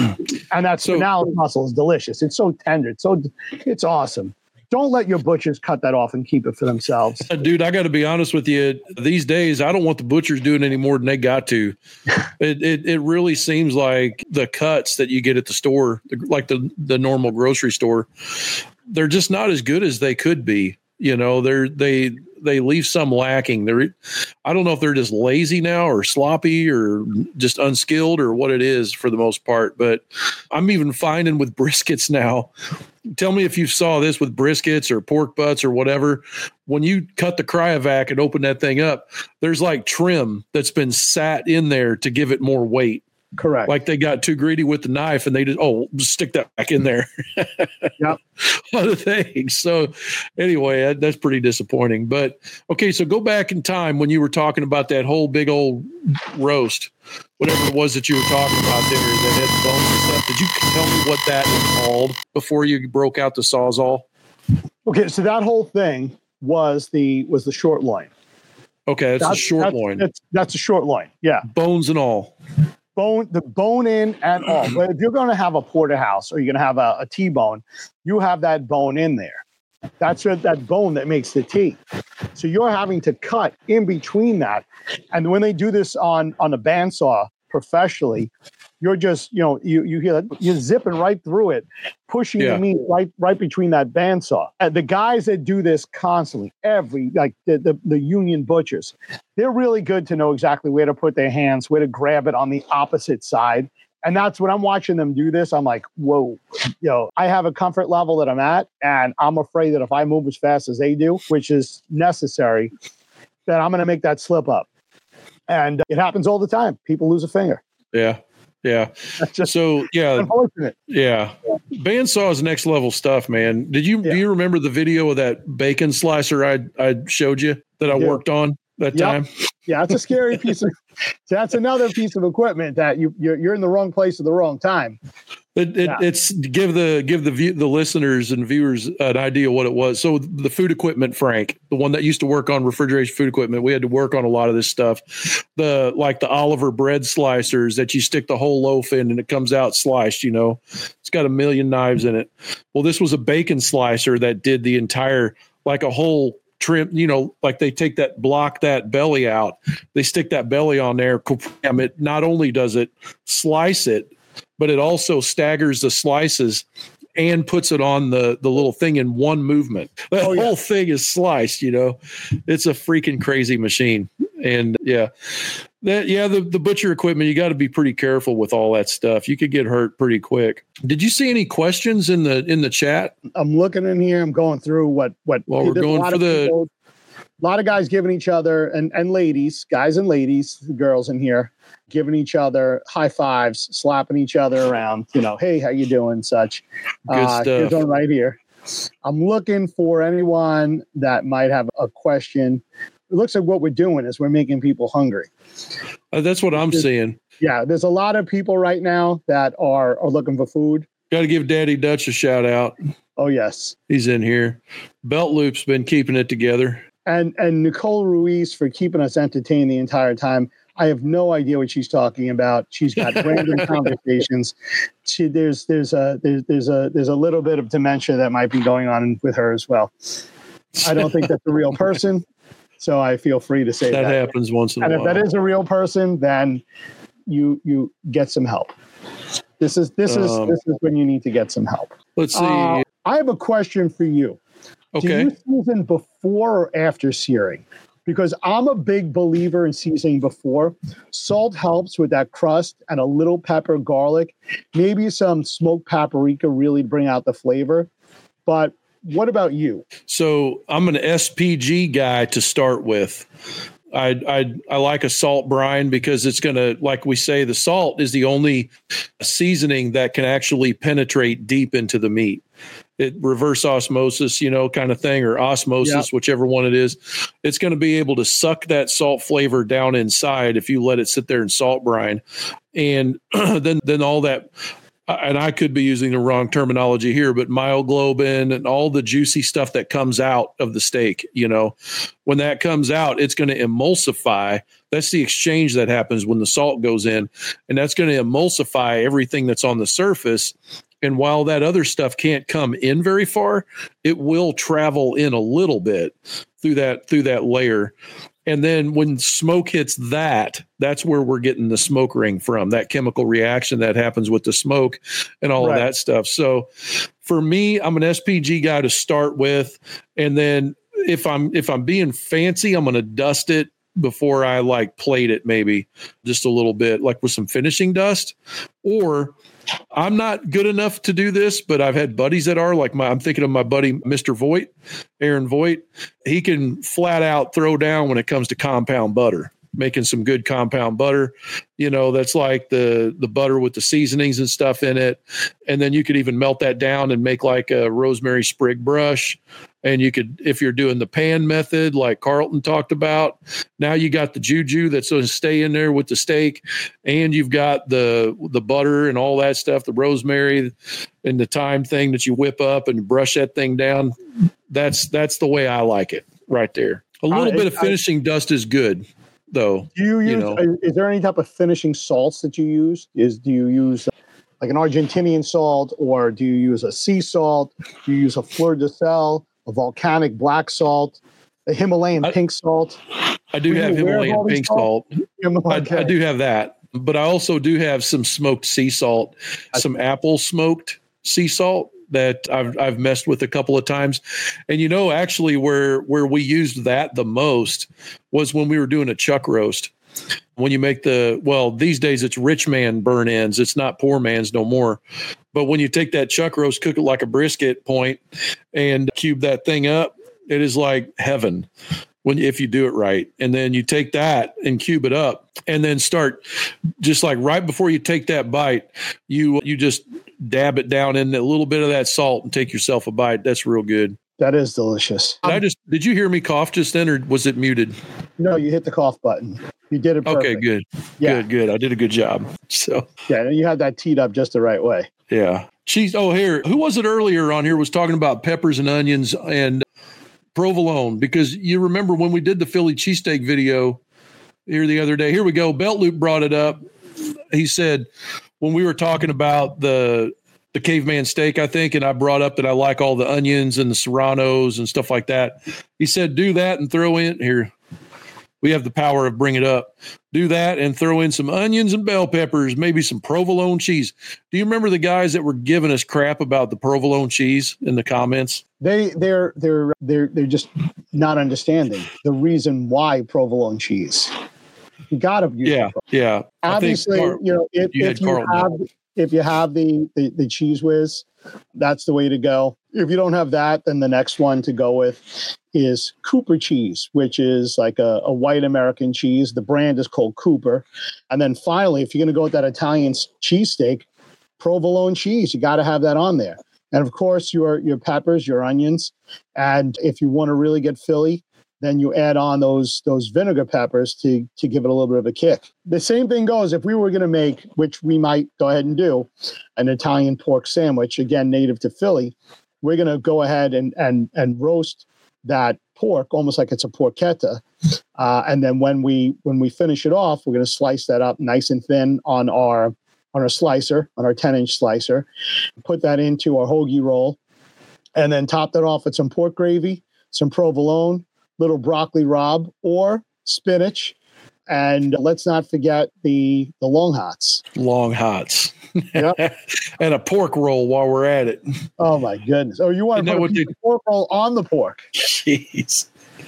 And that so, spinalis muscle is delicious. It's so tender. It's so, it's awesome. Don't let your butchers cut that off and keep it for themselves. Dude, I got to be honest with you. These days, I don't want the butchers doing any more than they got to. It, it it really seems like the cuts that you get at the store, like the, the normal grocery store, they're just not as good as they could be. You know, they're they they leave some lacking. They're I don't know if they're just lazy now or sloppy or just unskilled or what it is for the most part. But I'm even finding with briskets now. Tell me if you saw this with briskets or pork butts or whatever. When you cut the cryovac and open that thing up, there's like trim that's been sat in there to give it more weight. Correct. Like they got too greedy with the knife and they just, oh, just stick that back in there. Yep. Other things. So anyway, that, that's pretty disappointing. But okay, so go back in time when you were talking about that whole big old roast, whatever it was that you were talking about there that had bones and stuff. Did you tell me what that is called before you broke out the Sawzall? Okay, so that whole thing was the was the short loin. Okay, that's, that's a short that's, loin. That's, that's a short loin, yeah. Bones and all. Bone, the bone in and all. But if you're going to have a porterhouse or you're going to have a, a T-bone, you have that bone in there. That's what, that bone that makes the T. So you're having to cut in between that. And when they do this on, on a bandsaw professionally, you're just, you know, you, you hear that, you're zipping right through it, pushing yeah. the meat right right between that bandsaw. And the guys that do this constantly, every, like the, the, the union butchers, they're really good to know exactly where to put their hands, where to grab it on the opposite side. And that's when I'm watching them do this, I'm like, whoa, you know, I have a comfort level that I'm at, and I'm afraid that if I move as fast as they do, which is necessary, that I'm going to make that slip up. And it happens all the time. People lose a finger. Yeah. Yeah. That's just so yeah. Unfortunate. Yeah. Bandsaw is next level stuff, man. Did you yeah. do you remember the video of that bacon slicer I I showed you that I yeah. worked on that yep. time? Yeah, that's a scary piece of that's another piece of equipment that you you're, you're in the wrong place at the wrong time. It, it, yeah. It's give the give the view, the listeners and viewers an idea what it was. So the food equipment, Frank, the one that used to work on refrigeration food equipment, we had to work on a lot of this stuff. The like the Oliver bread slicers that you stick the whole loaf in and it comes out sliced. You know, it's got a million knives in it. Well, this was a bacon slicer that did the entire like a whole trim. You know, like they take that block that belly out, they stick that belly on there. It not only does it slice it, but it also staggers the slices and puts it on the, the little thing in one movement. That oh, yeah. whole thing is sliced, you know. It's a freaking crazy machine. And yeah. That yeah, the, the butcher equipment, you got to be pretty careful with all that stuff. You could get hurt pretty quick. Did you see any questions in the in the chat? I'm looking in here. I'm going through what what. Well, we're going for the. People, a lot of guys giving each other and and ladies, guys and ladies, girls in here, giving each other high fives, slapping each other around. You know, hey, how you doing? Such. Good uh, stuff. Here's one right here. I'm looking for anyone that might have a question. It looks like what we're doing is we're making people hungry. Uh, that's what I'm there's, seeing. Yeah, there's a lot of people right now that are, are looking for food. Got to give Daddy Dutch a shout out. Oh, yes. He's in here. Belt Loop's been keeping it together. And and Nicole Ruiz for keeping us entertained the entire time. I have no idea what she's talking about. She's got random conversations. She there's there's a there's there's a there's a little bit of dementia that might be going on with her as well. I don't think that's a real person. So I feel free to say that. That happens once in a while. And if while. that is a real person, then you you get some help. This is this is um, this is when you need to get some help. Let's see. Uh, I have a question for you. Okay. Do you season before or after searing? Because I'm a big believer in seasoning before. Salt helps with that crust and a little pepper, garlic, maybe some smoked paprika really to bring out the flavor. But what about you? So I'm an S P G guy to start with. I I I like a salt brine because it's going to, like we say, the salt is the only seasoning that can actually penetrate deep into the meat. It reverse osmosis, you know, kind of thing, or osmosis, yep. Whichever one it is. It's going to be able to suck that salt flavor down inside if you let it sit there in salt brine. And then then all that, and I could be using the wrong terminology here, but myoglobin and all the juicy stuff that comes out of the steak, you know, when that comes out, it's going to emulsify. That's the exchange that happens when the salt goes in, and that's going to emulsify everything that's on the surface. And while that other stuff can't come in very far, it will travel in a little bit through that through that layer. And then when smoke hits that, that's where we're getting the smoke ring from, that chemical reaction that happens with the smoke and all right. of that stuff. So for me, I'm an S P G guy to start with. And then if I'm if I'm being fancy, I'm going to dust it before I like plate it, maybe just a little bit, like with some finishing dust. Or I'm not good enough to do this, but I've had buddies that are like my, I'm thinking of my buddy, Mister Voigt, Aaron Voigt. He can flat out throw down when it comes to compound butter, making some good compound butter. You know, that's like the, the butter with the seasonings and stuff in it. And then you could even melt that down and make like a rosemary sprig brush. And you could, if you're doing the pan method, like Carlton talked about, now you got the juju that's going to stay in there with the steak, and you've got the the butter and all that stuff, the rosemary and the thyme thing that you whip up and brush that thing down. That's that's the way I like it right there. A little uh, bit of finishing I, dust is good, though. Do you use? You know. Is there any type of finishing salts that you use? Is do you use like an Argentinian salt, or do you use a sea salt? Do you use a fleur de sel? A volcanic black salt, a Himalayan I, pink salt. I do have Himalayan pink salt. salt. I, I do have that, but I also do have some smoked sea salt, some apple smoked sea salt that I've I've messed with a couple of times. And you know, actually, where where we used that the most was when we were doing a chuck roast. When you make the, well, these days it's rich man burn ends. It's not poor man's no more. But when you take that chuck roast, cook it like a brisket point, and cube that thing up, it is like heaven when if you do it right. And then you take that and cube it up, and then start just like right before you take that bite, you you just dab it down in a little bit of that salt and take yourself a bite. That's real good. That is delicious. Did I just did you hear me cough just then, or was it muted? No, you hit the cough button. You did it perfect. Okay, good. Yeah. Good, good. I did a good job. So yeah, you had that teed up just the right way. Yeah. Cheese. Oh, here. Who was it earlier on here was talking about peppers and onions and provolone? Because you remember when we did the Philly cheesesteak video here the other day. Here we go. Belt Loop brought it up. He said when we were talking about the the caveman steak, I think, and I brought up that I like all the onions and the serranos and stuff like that. He said, do that and throw in here. We have the power of bring it up. Do that and throw in some onions and bell peppers, maybe some provolone cheese. Do you remember the guys that were giving us crap about the provolone cheese in the comments? They they're they're they're they're just not understanding the reason why provolone cheese. You got to use yeah, the provolone. Yeah. Obviously, Car- you know, if you if you Carlton. have if you have the, the the Cheese Whiz, that's the way to go. If you don't have that, then the next one to go with is Cooper cheese, which is like a, a white American cheese. The brand is called Cooper. And then finally, if you're going to go with that Italian cheesesteak, provolone cheese, you got to have that on there. And of course, your your peppers, your onions. And if you want to really get Philly, then you add on those those vinegar peppers to to give it a little bit of a kick. The same thing goes if we were going to make, which we might go ahead and do, an Italian pork sandwich, again, native to Philly. We're going to go ahead and and and roast that pork almost like it's a porchetta. Uh, and then when we when we finish it off, we're going to slice that up nice and thin on our on our slicer, on our ten inch slicer, put that into our hoagie roll, and then top that off with some pork gravy, some provolone, little broccoli rabe or spinach, and let's not forget the the long hots. Long hots. Yep. And a pork roll while we're at it. Oh my goodness! Oh, you want to put a piece of pork roll on the pork? Jeez,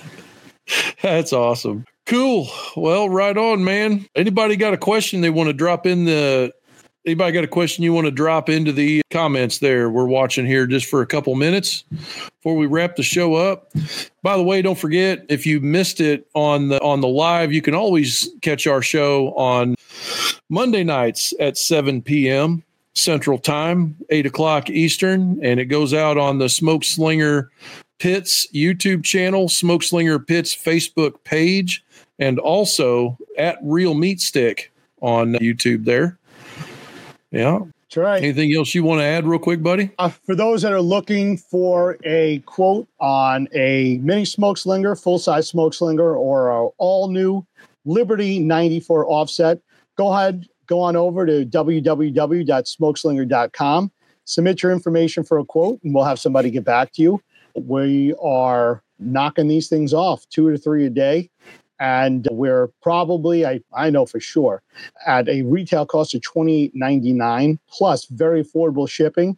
that's awesome. Cool. Well, right on, man. Anybody got a question they want to drop in the? Anybody got a question you want to drop into the comments there? We're watching here just for a couple minutes before we wrap the show up. By the way, don't forget, if you missed it on the on the live, you can always catch our show on Monday nights at seven p.m. Central Time, eight o'clock Eastern, and it goes out on the Smoke Slinger Pits YouTube channel, Smoke Slinger Pits Facebook page, and also at Real Meat Stick on YouTube there. Yeah. That's right. Anything else you want to add real quick, buddy? Uh, for those that are looking for a quote on a mini smoke slinger, full-size smoke slinger, or an all-new Liberty ninety-four offset, go ahead, go on over to w w w dot smoke slinger dot com. Submit your information for a quote, and we'll have somebody get back to you. We are knocking these things off, two to three a day. And we're probably, I, I know for sure, at a retail cost of twenty-eight ninety-nine plus very affordable shipping.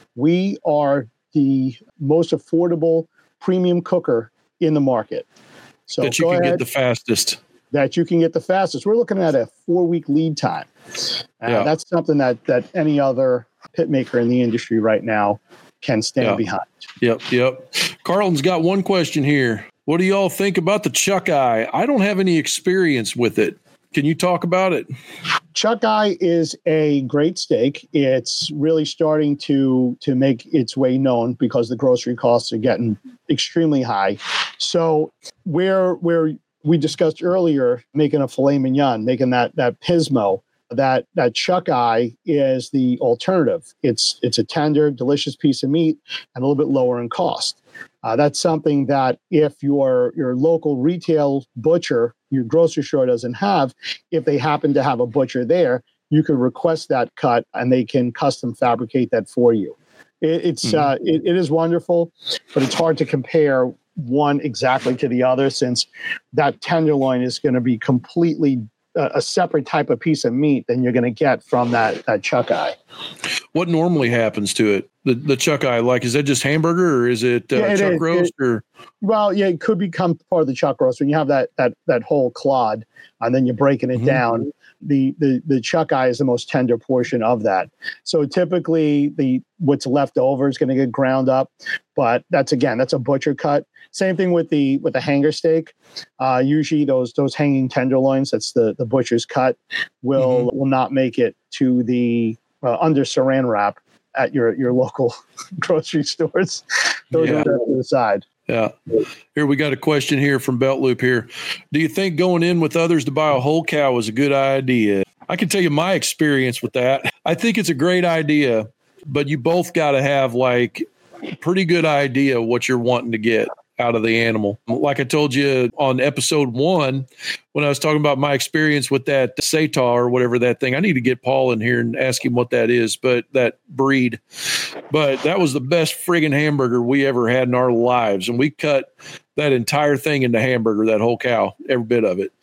We are the most affordable premium cooker in the market. So that you go can ahead, get the fastest. That you can get the fastest. We're looking at a four-week lead time. Uh, yeah. That's something that that any other pit maker in the industry right now can stand yeah. behind. Yep, yep. Carlton's got one question here. What do y'all think about the chuck eye? I don't have any experience with it. Can you talk about it? Chuck eye is a great steak. It's really starting to to make its way known because the grocery costs are getting extremely high. So where where we discussed earlier, making a filet mignon, making that that pismo, that that chuck eye is the alternative. It's it's a tender, delicious piece of meat and a little bit lower in cost. Uh, that's something that if your your local retail butcher, your grocery store doesn't have, if they happen to have a butcher there, you can request that cut and they can custom fabricate that for you. It, it's mm-hmm. uh, it, it is wonderful, but it's hard to compare one exactly to the other since that tenderloin is going to be completely uh, a separate type of piece of meat than you're going to get from that that chuck eye. What normally happens to it? The the chuck eye, like, is that just hamburger or is it, uh, yeah, it chuck is. roast? It, or well, yeah, it could become part of the chuck roast when you have that that that whole clod, and then you're breaking it mm-hmm. down. The, the the chuck eye is the most tender portion of that. So typically, the what's left over is going to get ground up, but that's again that's a butcher cut. Same thing with the with the hanger steak. Uh, usually, those those hanging tenderloins, that's the the butcher's cut, will mm-hmm. will not make it to the uh, under Saran wrap at your your local grocery stores. Those yeah. are to the side. Yeah. Here we got a question here from Belt Loop here. Do you think going in with others to buy a whole cow is a good idea? I can tell you my experience with that. I think it's a great idea, but you both got to have like a pretty good idea what you're wanting to get out of the animal. Like I told you on episode one, when I was talking about my experience with that Sata or whatever that thing, I need to get Paul in here and ask him what that is, but that breed. But that was the best friggin' hamburger we ever had in our lives. And we cut that entire thing into hamburger, that whole cow, every bit of it.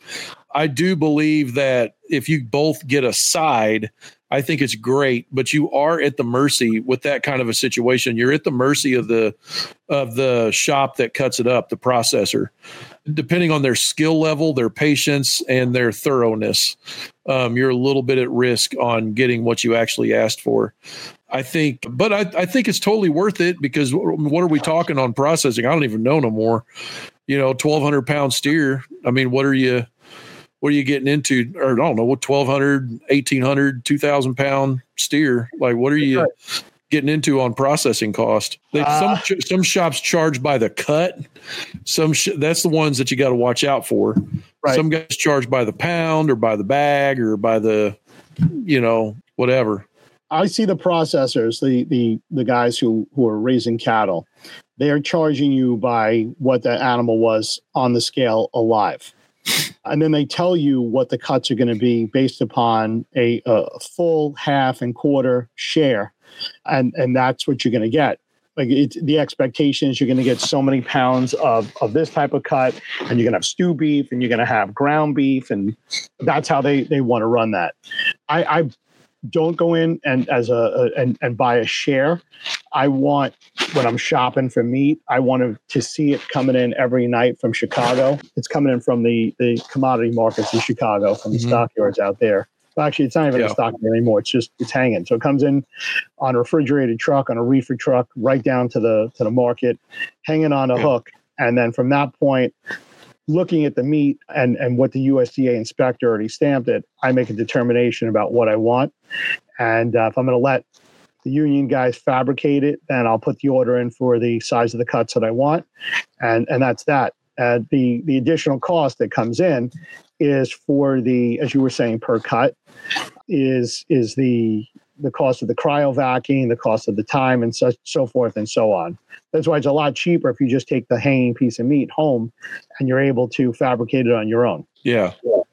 I do believe that if you both get a side, I think it's great, but you are at the mercy with that kind of a situation. You're at the mercy of the of the shop that cuts it up, the processor, depending on their skill level, their patience, and their thoroughness. Um, you're a little bit at risk on getting what you actually asked for. I think, but I, I think it's totally worth it because what are we talking on processing? I don't even know no more. You know, twelve hundred pound steer. I mean, what are you? What are you getting into? Or I don't know, what twelve hundred, eighteen hundred, two thousand pound steer? Like, what are you getting into on processing cost? They, uh, some some shops charge by the cut. Some sh- that's the ones that you got to watch out for. Right. Some guys charge by the pound or by the bag or by the, you know, whatever. I see the processors, the the the guys who who are raising cattle. They are charging you by what the animal was on the scale alive. And then they tell you what the cuts are going to be based upon a, a full, half, and quarter share. And and that's what you're going to get. Like it's, the expectation is you're going to get so many pounds of, of this type of cut, and you're going to have stew beef, and you're going to have ground beef, and that's how they, they want to run that. I, I don't go in and as a, a and, and buy a share. I want, when I'm shopping for meat, I want to, to see it coming in every night from Chicago. It's coming in from the, the commodity markets in Chicago, from the mm-hmm. stockyards out there. Well, actually, it's not even yeah. a stock anymore. It's just, it's hanging. So it comes in on a refrigerated truck, on a reefer truck, right down to the to the market, hanging on a yeah. hook. And then from that point, looking at the meat and, and what the U S D A inspector already stamped it, I make a determination about what I want. And uh, if I'm going to let the union guys fabricate it, then I'll put the order in for the size of the cuts that I want. And and that's that. Uh, the, the additional cost that comes in is for the, as you were saying, per cut, is is the the cost of the cryovacuum, the cost of the time, and so, so forth and so on. That's why it's a lot cheaper if you just take the hanging piece of meat home and you're able to fabricate it on your own. Yeah.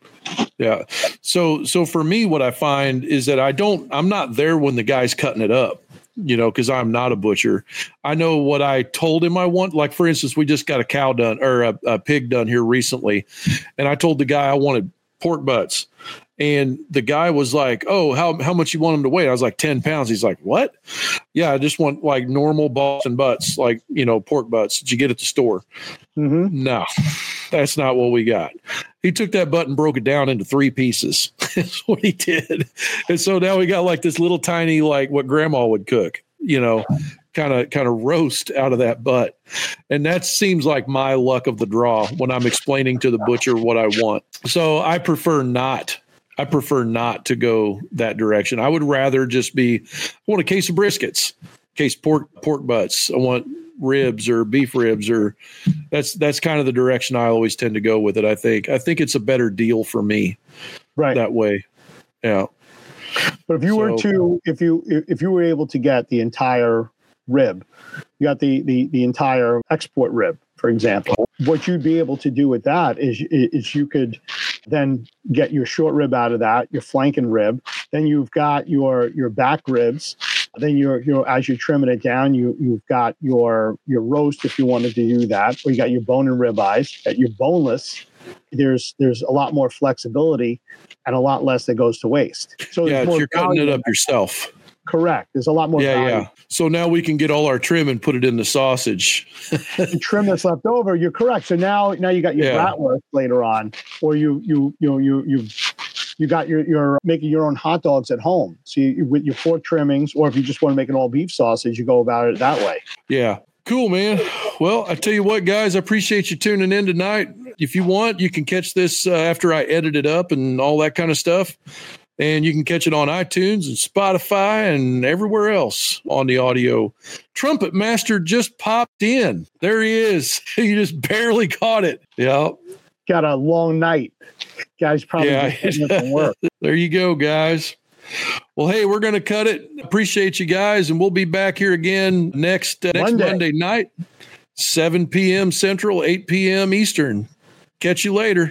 Yeah. So, so for me, what I find is that I don't, I'm not there when the guy's cutting it up, you know, because I'm not a butcher. I know what I told him I want. Like, for instance, we just got a cow done or a, a pig done here recently. And I told the guy I wanted pork butts. And the guy was like, oh, how how much you want him to weigh? I was like, ten pounds. He's like, what? Yeah, I just want like normal Boston butts, like, you know, pork butts that you get at the store. Mm-hmm. No, that's not what we got. He took that butt and broke it down into three pieces. That's what he did. And so now we got like this little tiny, like what grandma would cook, you know, kind of kind of roast out of that butt. And that seems like my luck of the draw when I'm explaining to the butcher what I want. So I prefer not. I prefer not to go that direction. I would rather just be, I want a case of briskets, case pork pork butts. I want ribs or beef ribs, or that's that's kind of the direction I always tend to go with it. I think I think it's a better deal for me, right? That way, yeah. But if you so, were to, if you if you were able to get the entire rib, you got the the the entire export rib, for example, what you'd be able to do with that is is you could then get your short rib out of that, your flanking rib. Then you've got your your back ribs. Then you're you're as you're trimming it down, you you've got your your roast if you wanted to do that, or you got your bone and rib eyes. At your boneless, there's there's a lot more flexibility and a lot less that goes to waste. So yeah, you're cutting it up yourself. Correct. There's a lot more. Yeah, value. yeah. So now we can get all our trim and put it in the sausage. The trim that's left over. You're correct. So now, now you got your yeah. bratwurst later on, or you you you you you you got your your making your own hot dogs at home. So you, with your pork trimmings, or if you just want to make an all beef sausage, you go about it that way. Yeah. Cool, man. Well, I tell you what, guys, I appreciate you tuning in tonight. If you want, you can catch this uh, after I edit it up and all that kind of stuff. And you can catch it on iTunes and Spotify and everywhere else on the audio. Trumpet Master just popped in. There he is. You just barely caught it. Yeah. Got a long night. Guys probably yeah. just getting from work. There you go, guys. Well, hey, we're going to cut it. Appreciate you guys. And we'll be back here again next, uh, next Monday. Monday night, seven p.m. Central, eight p.m. Eastern. Catch you later.